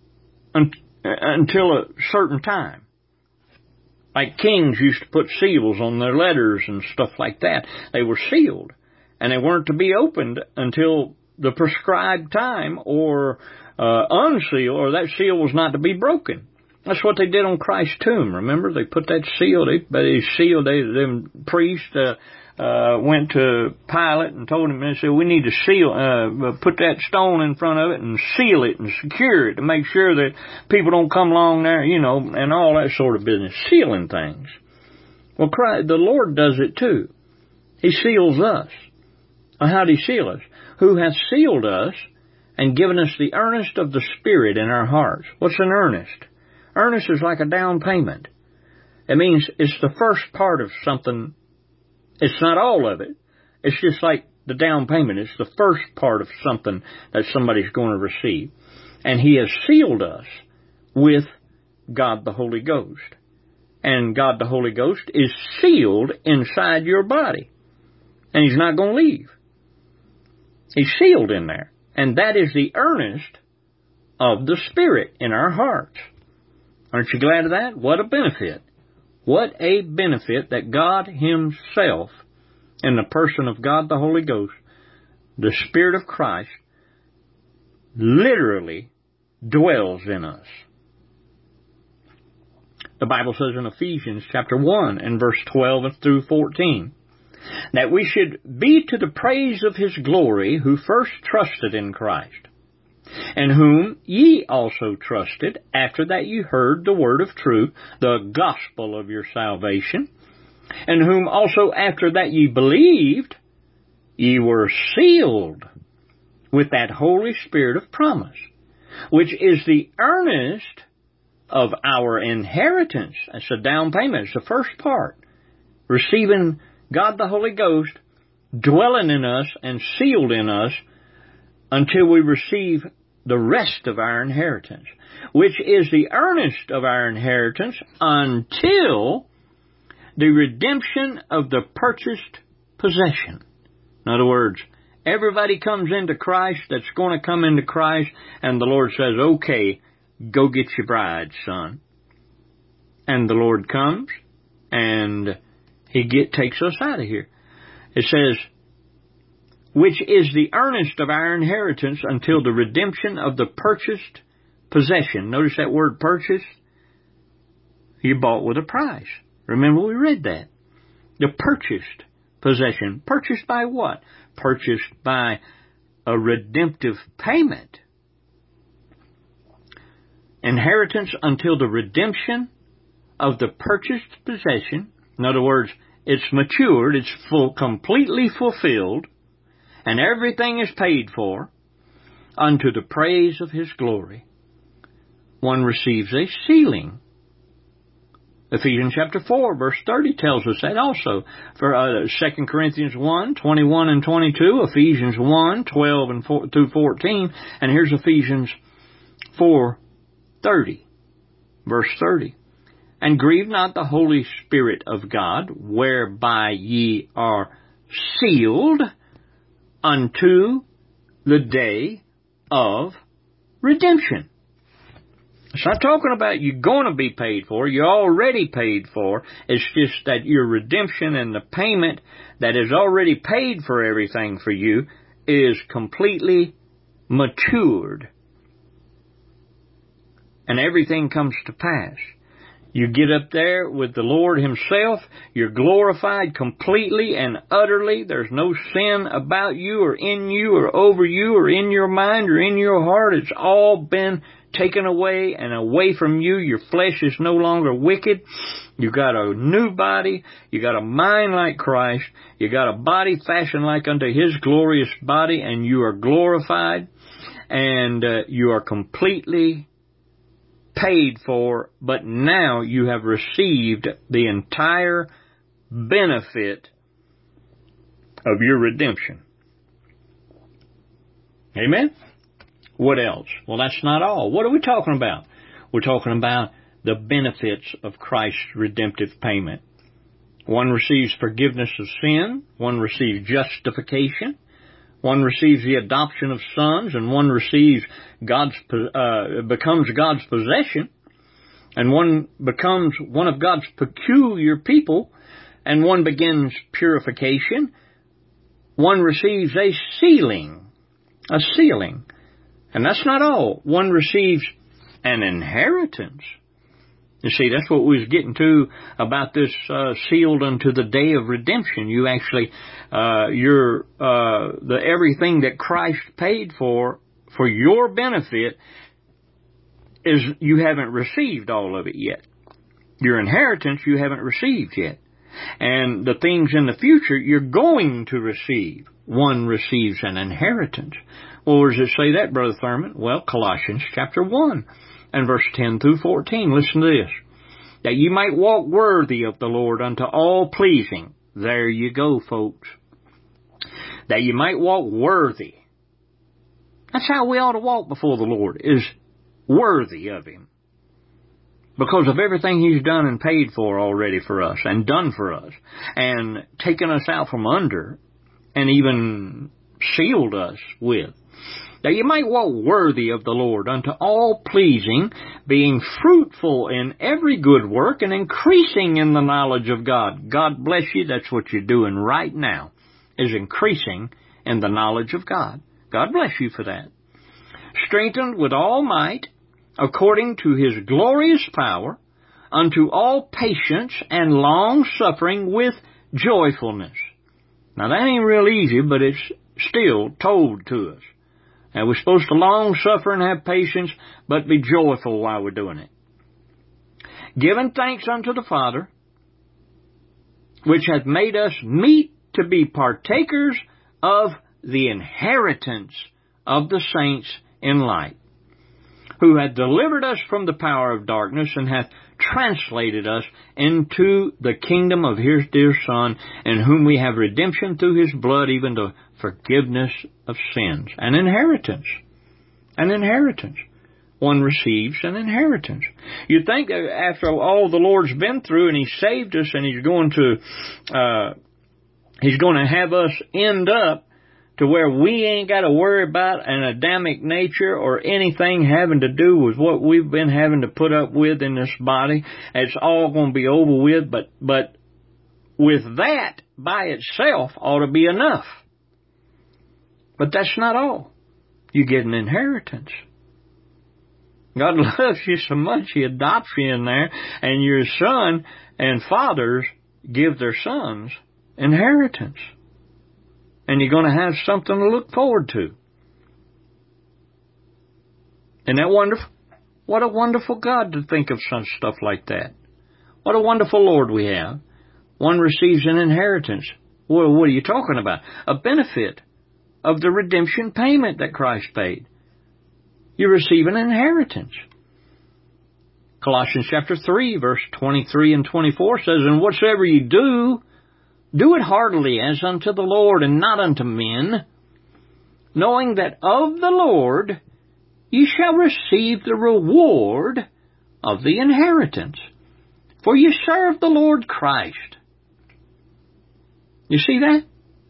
until a certain time. Like kings used to put seals on their letters and stuff like that. They were sealed, and they weren't to be opened until the prescribed time, or unsealed, or that seal was not to be broken. That's what they did on Christ's tomb. Remember, they put that seal. Them priests went to Pilate and told him, they said, we need to seal, put that stone in front of it and seal it and secure it to make sure that people don't come along there, and all that sort of business, sealing things. Well, Christ, the Lord does it too. He seals us. Well, how did he seal us? Who hath sealed us and given us the earnest of the Spirit in our hearts. What's an earnest? Earnest is like a down payment. It means it's the first part of something. It's not all of it. It's just like the down payment. It's the first part of something that somebody's going to receive. And he has sealed us with God the Holy Ghost. And God the Holy Ghost is sealed inside your body. And he's not going to leave. He's sealed in there. And that is the earnest of the Spirit in our hearts. Aren't you glad of that? What a benefit. What a benefit that God himself, in the person of God the Holy Ghost, the Spirit of Christ, literally dwells in us. The Bible says in Ephesians chapter 1 and verse 12 through 14, that we should be to the praise of his glory who first trusted in Christ, in whom ye also trusted, after that ye heard the word of truth, the gospel of your salvation, in whom also after that ye believed, ye were sealed with that Holy Spirit of promise, which is the earnest of our inheritance. That's a down payment. It's the first part. Receiving God the Holy Ghost dwelling in us and sealed in us until we receive the rest of our inheritance, which is the earnest of our inheritance until the redemption of the purchased possession. In other words, everybody comes into Christ that's going to come into Christ, and the Lord says, okay, go get your bride, son. And the Lord comes, and He takes us out of here. It says, which is the earnest of our inheritance until the redemption of the purchased possession. Notice that word purchased. You bought with a price. Remember we read that. The purchased possession. Purchased by what? Purchased by a redemptive payment. Inheritance until the redemption of the purchased possession. In other words, it's matured, it's completely fulfilled, and everything is paid for unto the praise of His glory. One receives a sealing. Ephesians chapter 4, verse 30 tells us that also. For 2 Corinthians 1, 21 and 22, Ephesians 1, 12 and through 14, and here's Ephesians 4, 30, verse 30. And grieve not the Holy Spirit of God, whereby ye are sealed unto the day of redemption. It's not talking about you're going to be paid for. You're already paid for. It's just that your redemption and the payment that is already paid for everything for you is completely matured. And everything comes to pass. You get up there with the Lord Himself. You're glorified completely and utterly. There's no sin about you or in you or over you or in your mind or in your heart. It's all been taken away and away from you. Your flesh is no longer wicked. You got a new body. You got a mind like Christ. You got a body fashioned like unto His glorious body, and you are glorified, and you are completely paid for, but now you have received the entire benefit of your redemption. Amen? What else? Well, that's not all. What are we talking about? We're talking about the benefits of Christ's redemptive payment. One receives forgiveness of sin. One receives justification. One receives the adoption of sons, and one receives becomes God's possession, and one becomes one of God's peculiar people, and one begins purification. One receives a sealing, and that's not all. One receives an inheritance. You see, that's what we was getting to about this sealed unto the day of redemption. You actually, everything that Christ paid for your benefit is you haven't received all of it yet. Your inheritance you haven't received yet. And the things in the future you're going to receive. One receives an inheritance. Well, where does it say that, Brother Thurman? Well, Colossians chapter 1. And verse 10 through 14, listen to this. That you might walk worthy of the Lord unto all pleasing. There you go, folks. That you might walk worthy. That's how we ought to walk before the Lord, is worthy of Him. Because of everything He's done and paid for already for us, and done for us, and taken us out from under, and even sealed us with. That you might walk worthy of the Lord unto all pleasing, being fruitful in every good work and increasing in the knowledge of God. God bless you. That's what you're doing right now, is increasing in the knowledge of God. God bless you for that. Strengthened with all might, according to His glorious power, unto all patience and long suffering with joyfulness. Now that ain't real easy, but it's still told to us. And we're supposed to long suffer and have patience, but be joyful while we're doing it. Giving thanks unto the Father, which hath made us meet to be partakers of the inheritance of the saints in light, who hath delivered us from the power of darkness and hath translated us into the kingdom of His dear Son, in whom we have redemption through His blood, even the forgiveness of sins. An inheritance. An inheritance. One receives an inheritance. You'd think that after all the Lord's been through and He saved us and He's going to have us end up to where we ain't got to worry about an Adamic nature or anything having to do with what we've been having to put up with in this body. It's all going to be over with, but with that by itself ought to be enough. But that's not all. You get an inheritance. God loves you so much, He adopts you in there, and your son and fathers give their sons inheritance. And you're going to have something to look forward to. Isn't that wonderful? What a wonderful God to think of such stuff like that. What a wonderful Lord we have. One receives an inheritance. Well, what are you talking about? A benefit of the redemption payment that Christ paid. You receive an inheritance. Colossians chapter 3, verse 23 and 24 says, And whatsoever you do it heartily as unto the Lord and not unto men, knowing that of the Lord ye shall receive the reward of the inheritance. For ye serve the Lord Christ. You see that?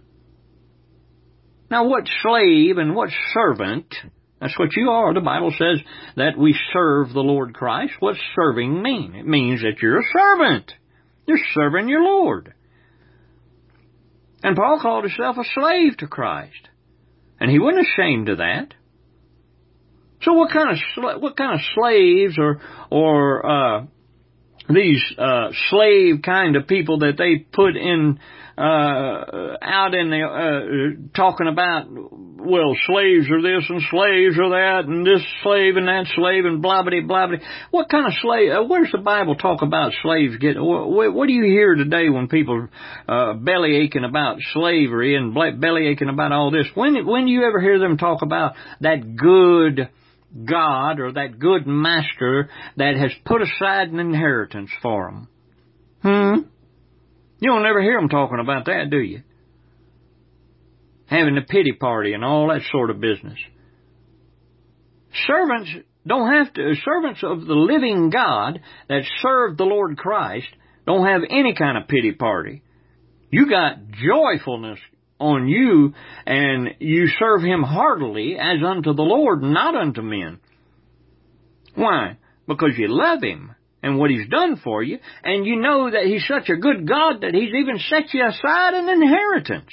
Now what slave and what servant, that's what you are. The Bible says that we serve the Lord Christ. What's serving mean? It means that you're a servant. You're serving your Lord. And Paul called himself a slave to Christ. And he wasn't ashamed of that. So what kind of slaves or these slave kind of people that they put in out in the talking about, well, slaves are this and slaves are that and this slave and that slave and blah blah blah blah. What kind of slave? Where's the Bible talk about slaves getting? What do you hear today when people belly aching about slavery and belly aching about all this? When do you ever hear them talk about that good God or that good master that has put aside an inheritance for them? You don't ever hear them talking about that, do you? Having a pity party and all that sort of business. Servants of the living God that serve the Lord Christ don't have any kind of pity party. You got joyfulness on you, and you serve Him heartily as unto the Lord, not unto men. Why? Because you love Him and what He's done for you, and you know that He's such a good God that He's even set you aside an inheritance.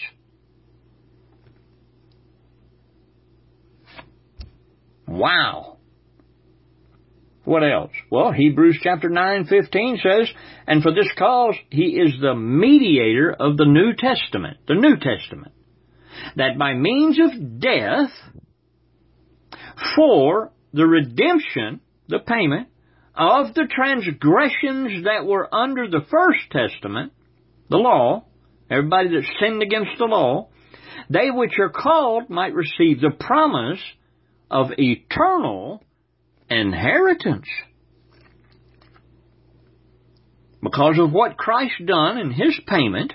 Wow. What else? Well, Hebrews chapter 9:15 says, And for this cause He is the mediator of the New Testament, that by means of death, for the redemption, the payment, of the transgressions that were under the first testament, the law, everybody that sinned against the law, they which are called might receive the promise of eternal inheritance. Because of what Christ done in His payment,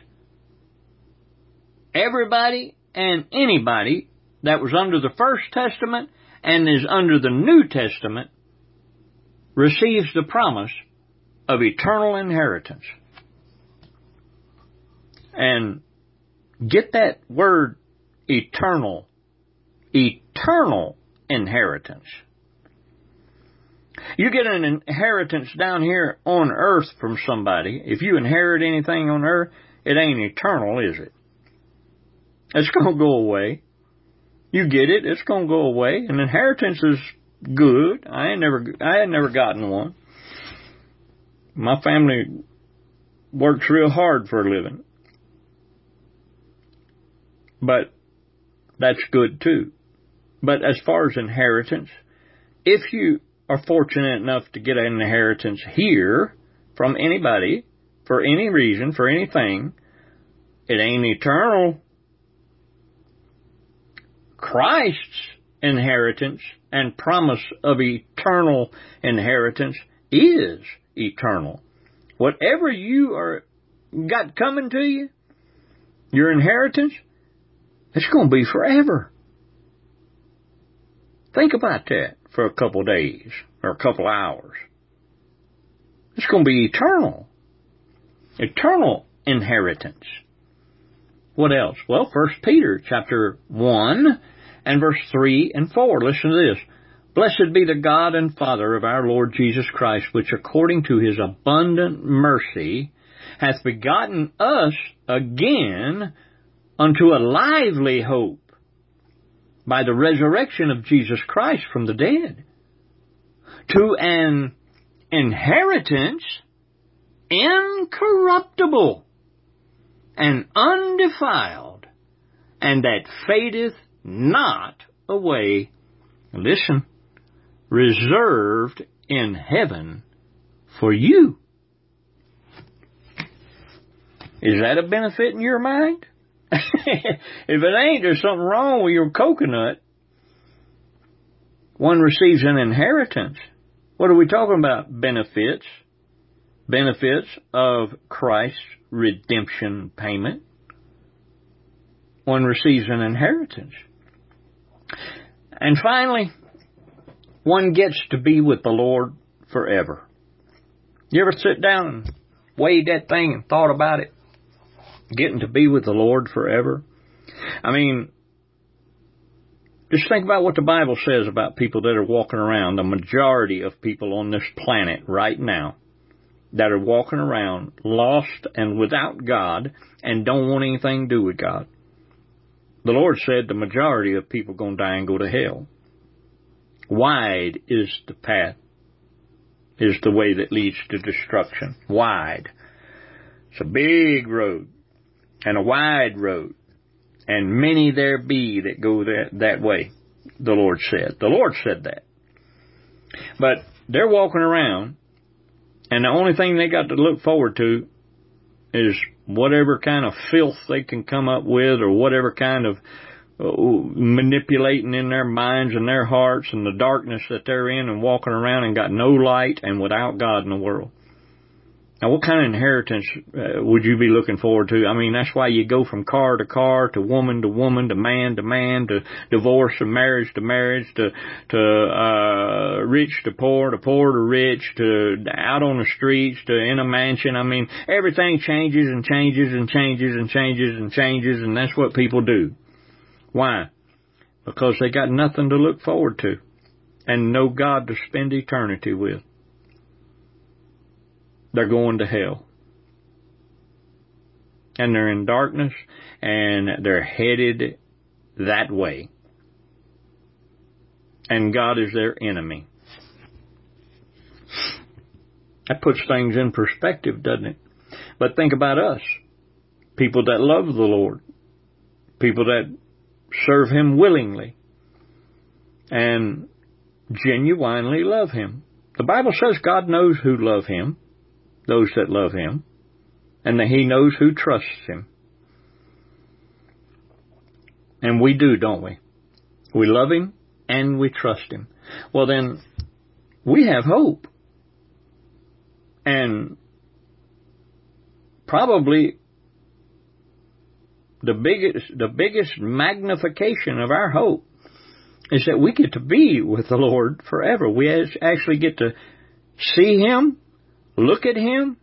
everybody and anybody that was under the First Testament and is under the New Testament receives the promise of eternal inheritance. And get that word eternal. Eternal inheritance. You get an inheritance down here on earth from somebody. If you inherit anything on earth, it ain't eternal, is it? It's going to go away. You get it, it's going to go away. An inheritance is good. I had never gotten one. My family works real hard for a living. But that's good too. But as far as inheritance, if you are fortunate enough to get an inheritance here from anybody, for any reason, for anything, it ain't eternal. Christ's inheritance and promise of eternal inheritance is eternal. Whatever you got coming to you, your inheritance, it's going to be forever. Think about that for a couple days or a couple hours. It's going to be eternal. Eternal inheritance. What else? Well, 1 Peter chapter 1 and verse 3 and 4. Listen to this. Blessed be the God and Father of our Lord Jesus Christ, which according to his abundant mercy hath begotten us again unto a lively hope by the resurrection of Jesus Christ from the dead, to an inheritance incorruptible and undefiled, and that fadeth not away. Listen, reserved in heaven for you. Is that a benefit in your mind? If it ain't, there's something wrong with your coconut. One receives an inheritance. What are we talking about? Benefits. Benefits of Christ's redemption payment. One receives an inheritance. And finally, one gets to be with the Lord forever. You ever sit down and weighed that thing and thought about it? Getting to be with the Lord forever. I mean, just think about what the Bible says about people that are walking around. The majority of people on this planet right now that are walking around lost and without God and don't want anything to do with God. The Lord said the majority of people are going to die and go to hell. Wide is the path, is the way that leads to destruction. Wide. It's a big road and a wide road, and many there be that go that way, the Lord said. The Lord said that. But they're walking around, and the only thing they got to look forward to is whatever kind of filth they can come up with, or whatever kind of manipulating in their minds and their hearts and the darkness that they're in, and walking around and got no light and without God in the world. Now, what kind of inheritance would you be looking forward to? I mean, that's why you go from car to car, to woman, to man, to divorce, to marriage, to rich to poor to rich, to out on the streets, to in a mansion. I mean, everything changes and changes and changes and changes and changes, and that's what people do. Why? Because they got nothing to look forward to and no God to spend eternity with. They're going to hell. And they're in darkness, and they're headed that way. And God is their enemy. That puts things in perspective, doesn't it? But think about us. People that love the Lord. People that serve Him willingly. And genuinely love Him. The Bible says God knows who love Him. Those that love Him, and that He knows who trusts Him. And we do, don't we? We love Him and we trust Him. Well then, we have hope. And probably the biggest magnification of our hope is that we get to be with the Lord forever. We actually get to see Him, look at Him,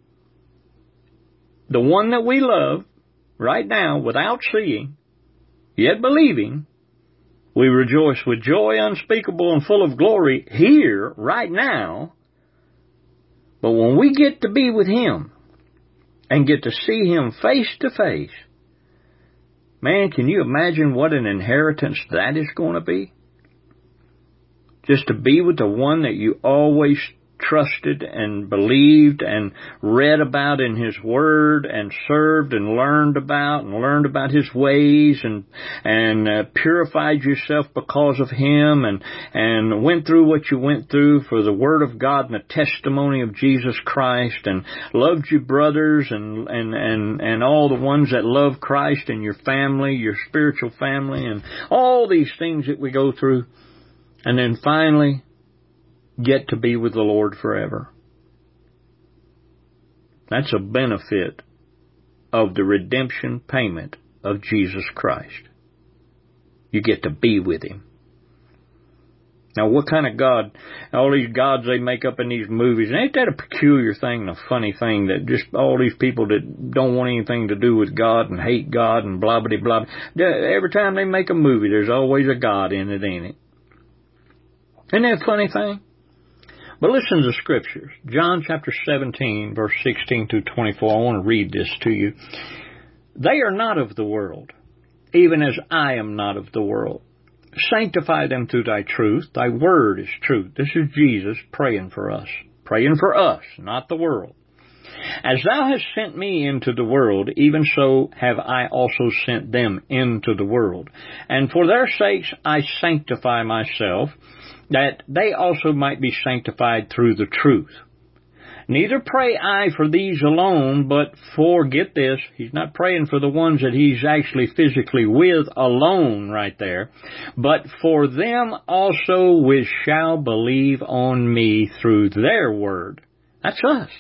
the one that we love right now without seeing, yet believing. We rejoice with joy unspeakable and full of glory here, right now. But when we get to be with Him and get to see Him face to face, man, can you imagine what an inheritance that is going to be? Just to be with the one that you always trusted and believed and read about in His Word and served and learned about His ways and purified yourself because of Him and went through what you went through for the Word of God and the testimony of Jesus Christ and loved your brothers and all the ones that love Christ and your family, your spiritual family, and all these things that we go through, and then finally get to be with the Lord forever. That's a benefit of the redemption payment of Jesus Christ. You get to be with Him. Now, what kind of God, all these gods they make up in these movies, ain't that a peculiar thing and a funny thing that just all these people that don't want anything to do with God and hate God and blah, blah, blah, blah. Every time they make a movie, there's always a God in it, ain't it? Isn't that a funny thing? But listen to the Scriptures. John chapter 17, verse 16 through 24. I want to read this to you. They are not of the world, even as I am not of the world. Sanctify them through thy truth. Thy word is truth. This is Jesus praying for us. Praying for us, not the world. As thou hast sent me into the world, even so have I also sent them into the world. And for their sakes I sanctify myself, that they also might be sanctified through the truth. Neither pray I for these alone, but for, get this, he's not praying for the ones that he's actually physically with alone right there, but for them also which shall believe on me through their word. That's us.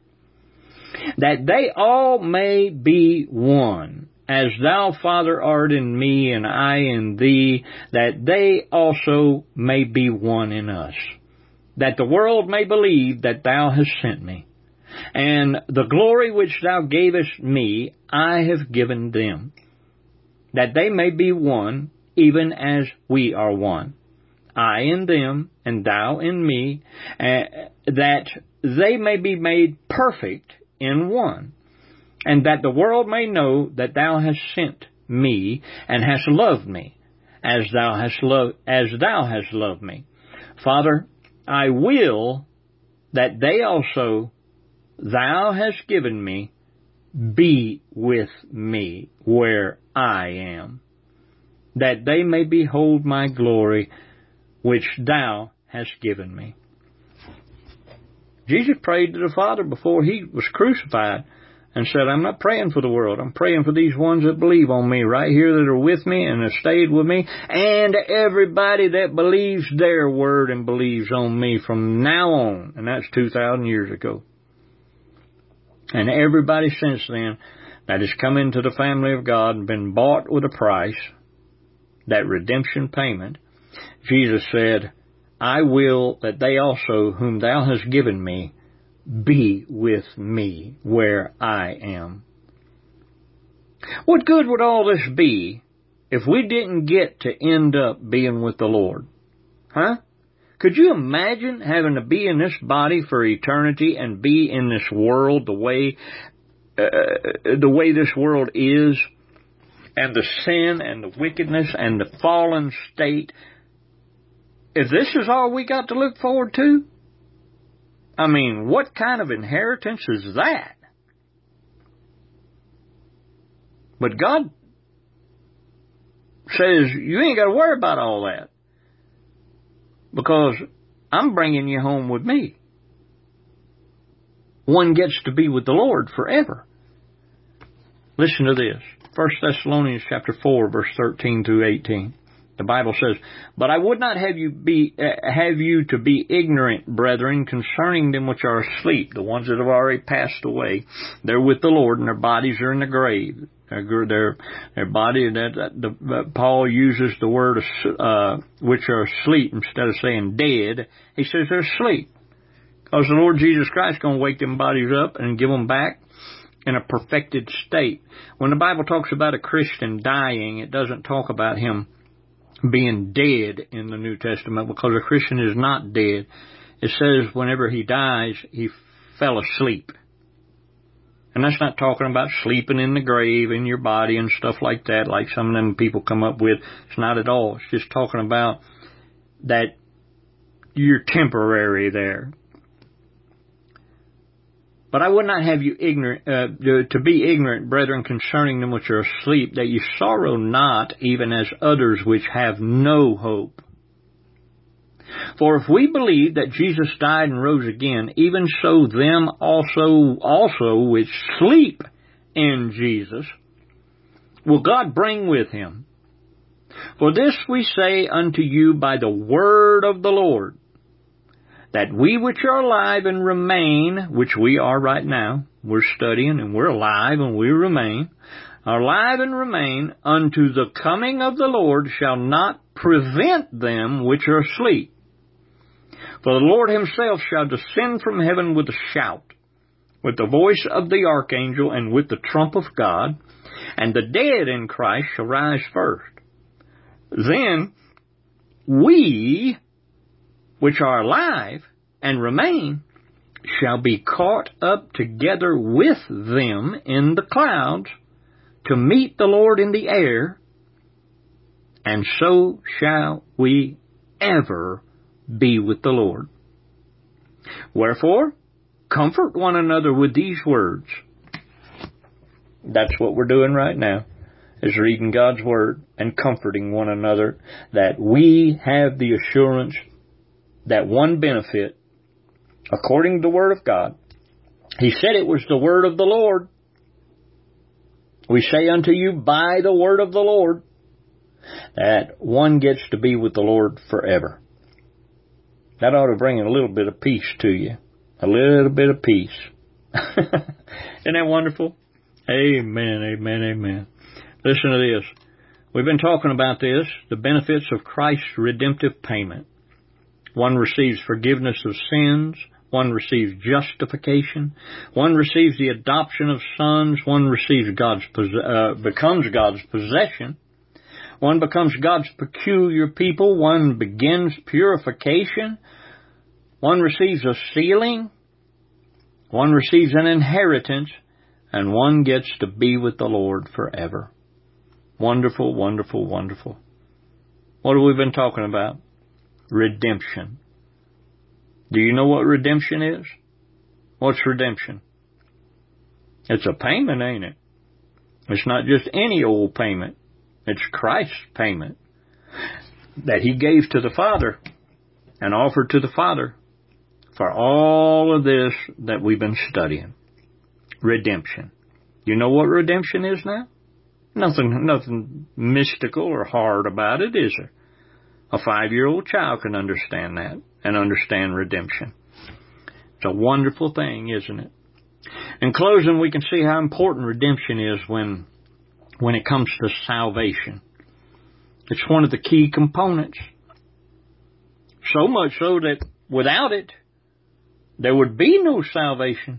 That they all may be one, as thou, Father, art in me, and I in thee, that they also may be one in us, that the world may believe that thou hast sent me. And the glory which thou gavest me, I have given them, that they may be one, even as we are one. I in them, and thou in me, that they may be made perfect in one, and that the world may know that thou hast sent me, and hast loved me, as thou hast loved me. Father, I will that they also thou hast given me be with me where I am, that they may behold my glory which thou hast given me. Jesus prayed to the Father before He was crucified and said, I'm not praying for the world. I'm praying for these ones that believe on me right here that are with me and have stayed with me, and everybody that believes their word and believes on me from now on. And that's 2,000 years ago. And everybody since then that has come into the family of God and been bought with a price, that redemption payment, Jesus said, I will that they also, whom thou hast given me, be with me where I am. What good would all this be if we didn't get to end up being with the Lord? Huh? Could you imagine having to be in this body for eternity and be in this world the way this world is, and the sin and the wickedness and the fallen state? If this is all we got to look forward to, I mean, what kind of inheritance is that? But God says, you ain't got to worry about all that, because I'm bringing you home with me. One gets to be with the Lord forever. Listen to this. 1 Thessalonians chapter 4, verse 13 through 18. The Bible says, but I would not have you to be ignorant, brethren, concerning them which are asleep, the ones that have already passed away. They're with the Lord, and their bodies are in the grave. Their body, Paul uses the word which are asleep instead of saying dead. He says they're asleep, because the Lord Jesus Christ is going to wake them bodies up and give them back in a perfected state. When the Bible talks about a Christian dying, it doesn't talk about him being dead in the New Testament, because a Christian is not dead. It says whenever he dies, he fell asleep. And that's not talking about sleeping in the grave in your body and stuff like that, like some of them people come up with. It's not at all. It's just talking about that you're temporary there. But I would not have you ignorant, to be ignorant, brethren, concerning them which are asleep, that ye sorrow not, even as others which have no hope. For if we believe that Jesus died and rose again, even so them also which sleep in Jesus will God bring with him. For this we say unto you by the word of the Lord, that we which are alive and remain, which we are right now, we're studying and we're alive and we remain, are alive and remain unto the coming of the Lord shall not prevent them which are asleep. For the Lord himself shall descend from heaven with a shout, with the voice of the archangel, and with the trump of God, and the dead in Christ shall rise first. Then we, which are alive and remain, shall be caught up together with them in the clouds to meet the Lord in the air, and so shall we ever be with the Lord. Wherefore, comfort one another with these words. That's what we're doing right now, is reading God's Word and comforting one another, that we have the assurance that one benefit, according to the Word of God, He said it was the Word of the Lord. We say unto you by the Word of the Lord, that one gets to be with the Lord forever. That ought to bring a little bit of peace to you. A little bit of peace. Isn't that wonderful? Amen, amen, amen. Listen to this. We've been talking about this, the benefits of Christ's redemptive payment. One receives forgiveness of sins. One receives justification. One receives the adoption of sons. One receives becomes God's possession. One becomes God's peculiar people. One begins purification. One receives a sealing. One receives an inheritance. And one gets to be with the Lord forever. Wonderful, wonderful, wonderful. What have we been talking about? Redemption. Do you know what redemption is? What's redemption? It's a payment, ain't it? It's not just any old payment. It's Christ's payment that He gave to the Father and offered to the Father for all of this that we've been studying. Redemption. You know what redemption is now? Nothing mystical or hard about it, is there? A 5-year-old child can understand that and understand redemption. It's a wonderful thing, isn't it? In closing, we can see how important redemption is when it comes to salvation. It's one of the key components. So much so that without it, there would be no salvation.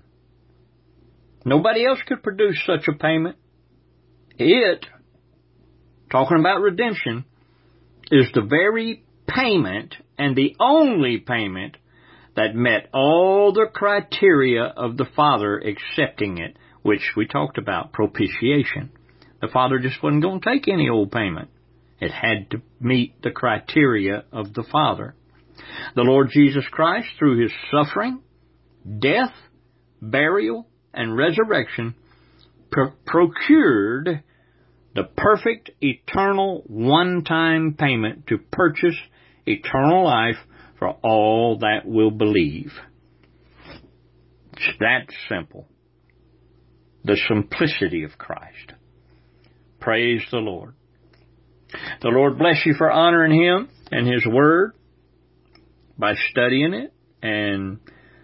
Nobody else could produce such a payment. It, talking about redemption, is the very payment and the only payment that met all the criteria of the Father accepting it, which we talked about, propitiation. The Father just wasn't going to take any old payment. It had to meet the criteria of the Father. The Lord Jesus Christ, through His suffering, death, burial, and resurrection, procured the perfect, eternal, one-time payment to purchase eternal life for all that will believe. It's that simple. The simplicity of Christ. Praise the Lord. The Lord bless you for honoring Him and His Word by studying it and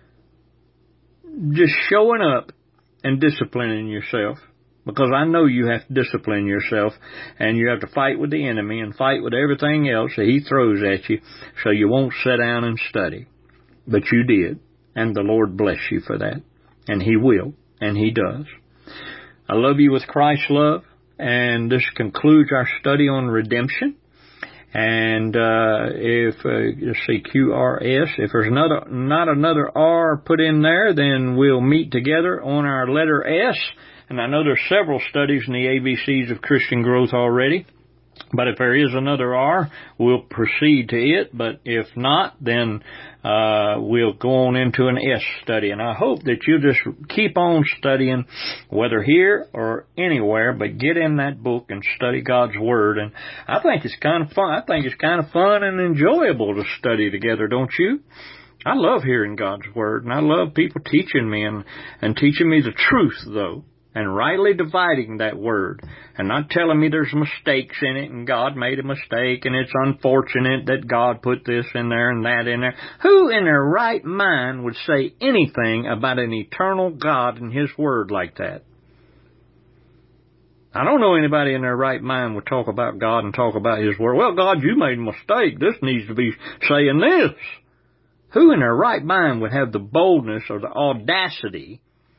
just showing up and disciplining yourself. Because I know you have to discipline yourself and you have to fight with the enemy and fight with everything else that he throws at you so you won't sit down and study. But you did. And the Lord bless you for that. And He will. And He does. I love you with Christ's love. And this concludes our study on redemption. And let's see, QRS. If there's not another R put in there, then we'll meet together on our letter S. And I know there's several studies in the ABCs of Christian growth already. But if there is another R, we'll proceed to it. But if not, then we'll go on into an S study. And I hope that you'll just keep on studying, whether here or anywhere, but get in that book and study God's Word. And I think it's kind of fun. I think it's kind of fun and enjoyable to study together, don't you? I love hearing God's Word, and I love people teaching me and teaching me the truth, though. And rightly dividing that word, and not telling me there's mistakes in it, and God made a mistake, and it's unfortunate that God put this in there and that in there. Who in their right mind would say anything about an eternal God and His Word like that? I don't know anybody in their right mind would talk about God and talk about His Word. Well, God, you made a mistake. This needs to be saying this. Who in their right mind would have the boldness or the audacity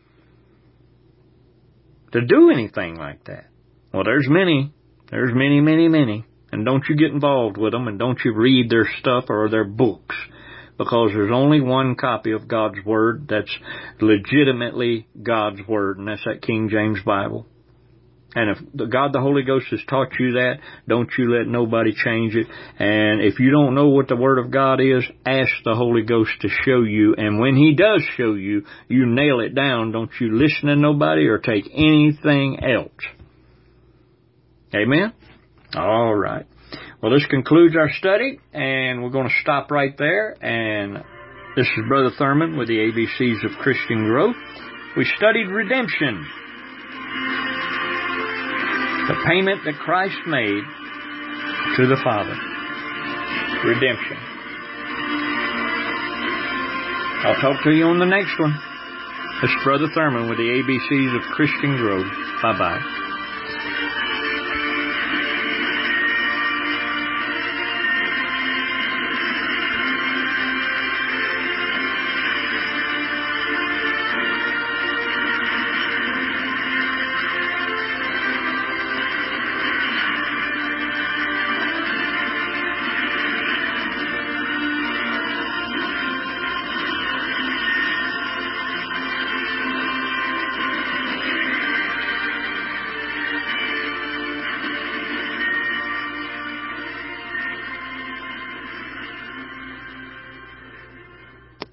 to do anything like that? Well, there's many. There's many, many, many. And don't you get involved with them, and don't you read their stuff or their books, because there's only one copy of God's Word that's legitimately God's Word, and that's that King James Bible. And if God the Holy Ghost has taught you that, don't you let nobody change it. And if you don't know what the Word of God is, ask the Holy Ghost to show you. And when He does show you, you nail it down. Don't you listen to nobody or take anything else. Amen? All right. Well, this concludes our study, and we're going to stop right there. And this is Brother Thurman with the ABCs of Christian Growth. We studied redemption. The payment that Christ made to the Father. Redemption. I'll talk to you on the next one. This is Brother Thurman with the ABCs of Christian Growth. Bye-bye.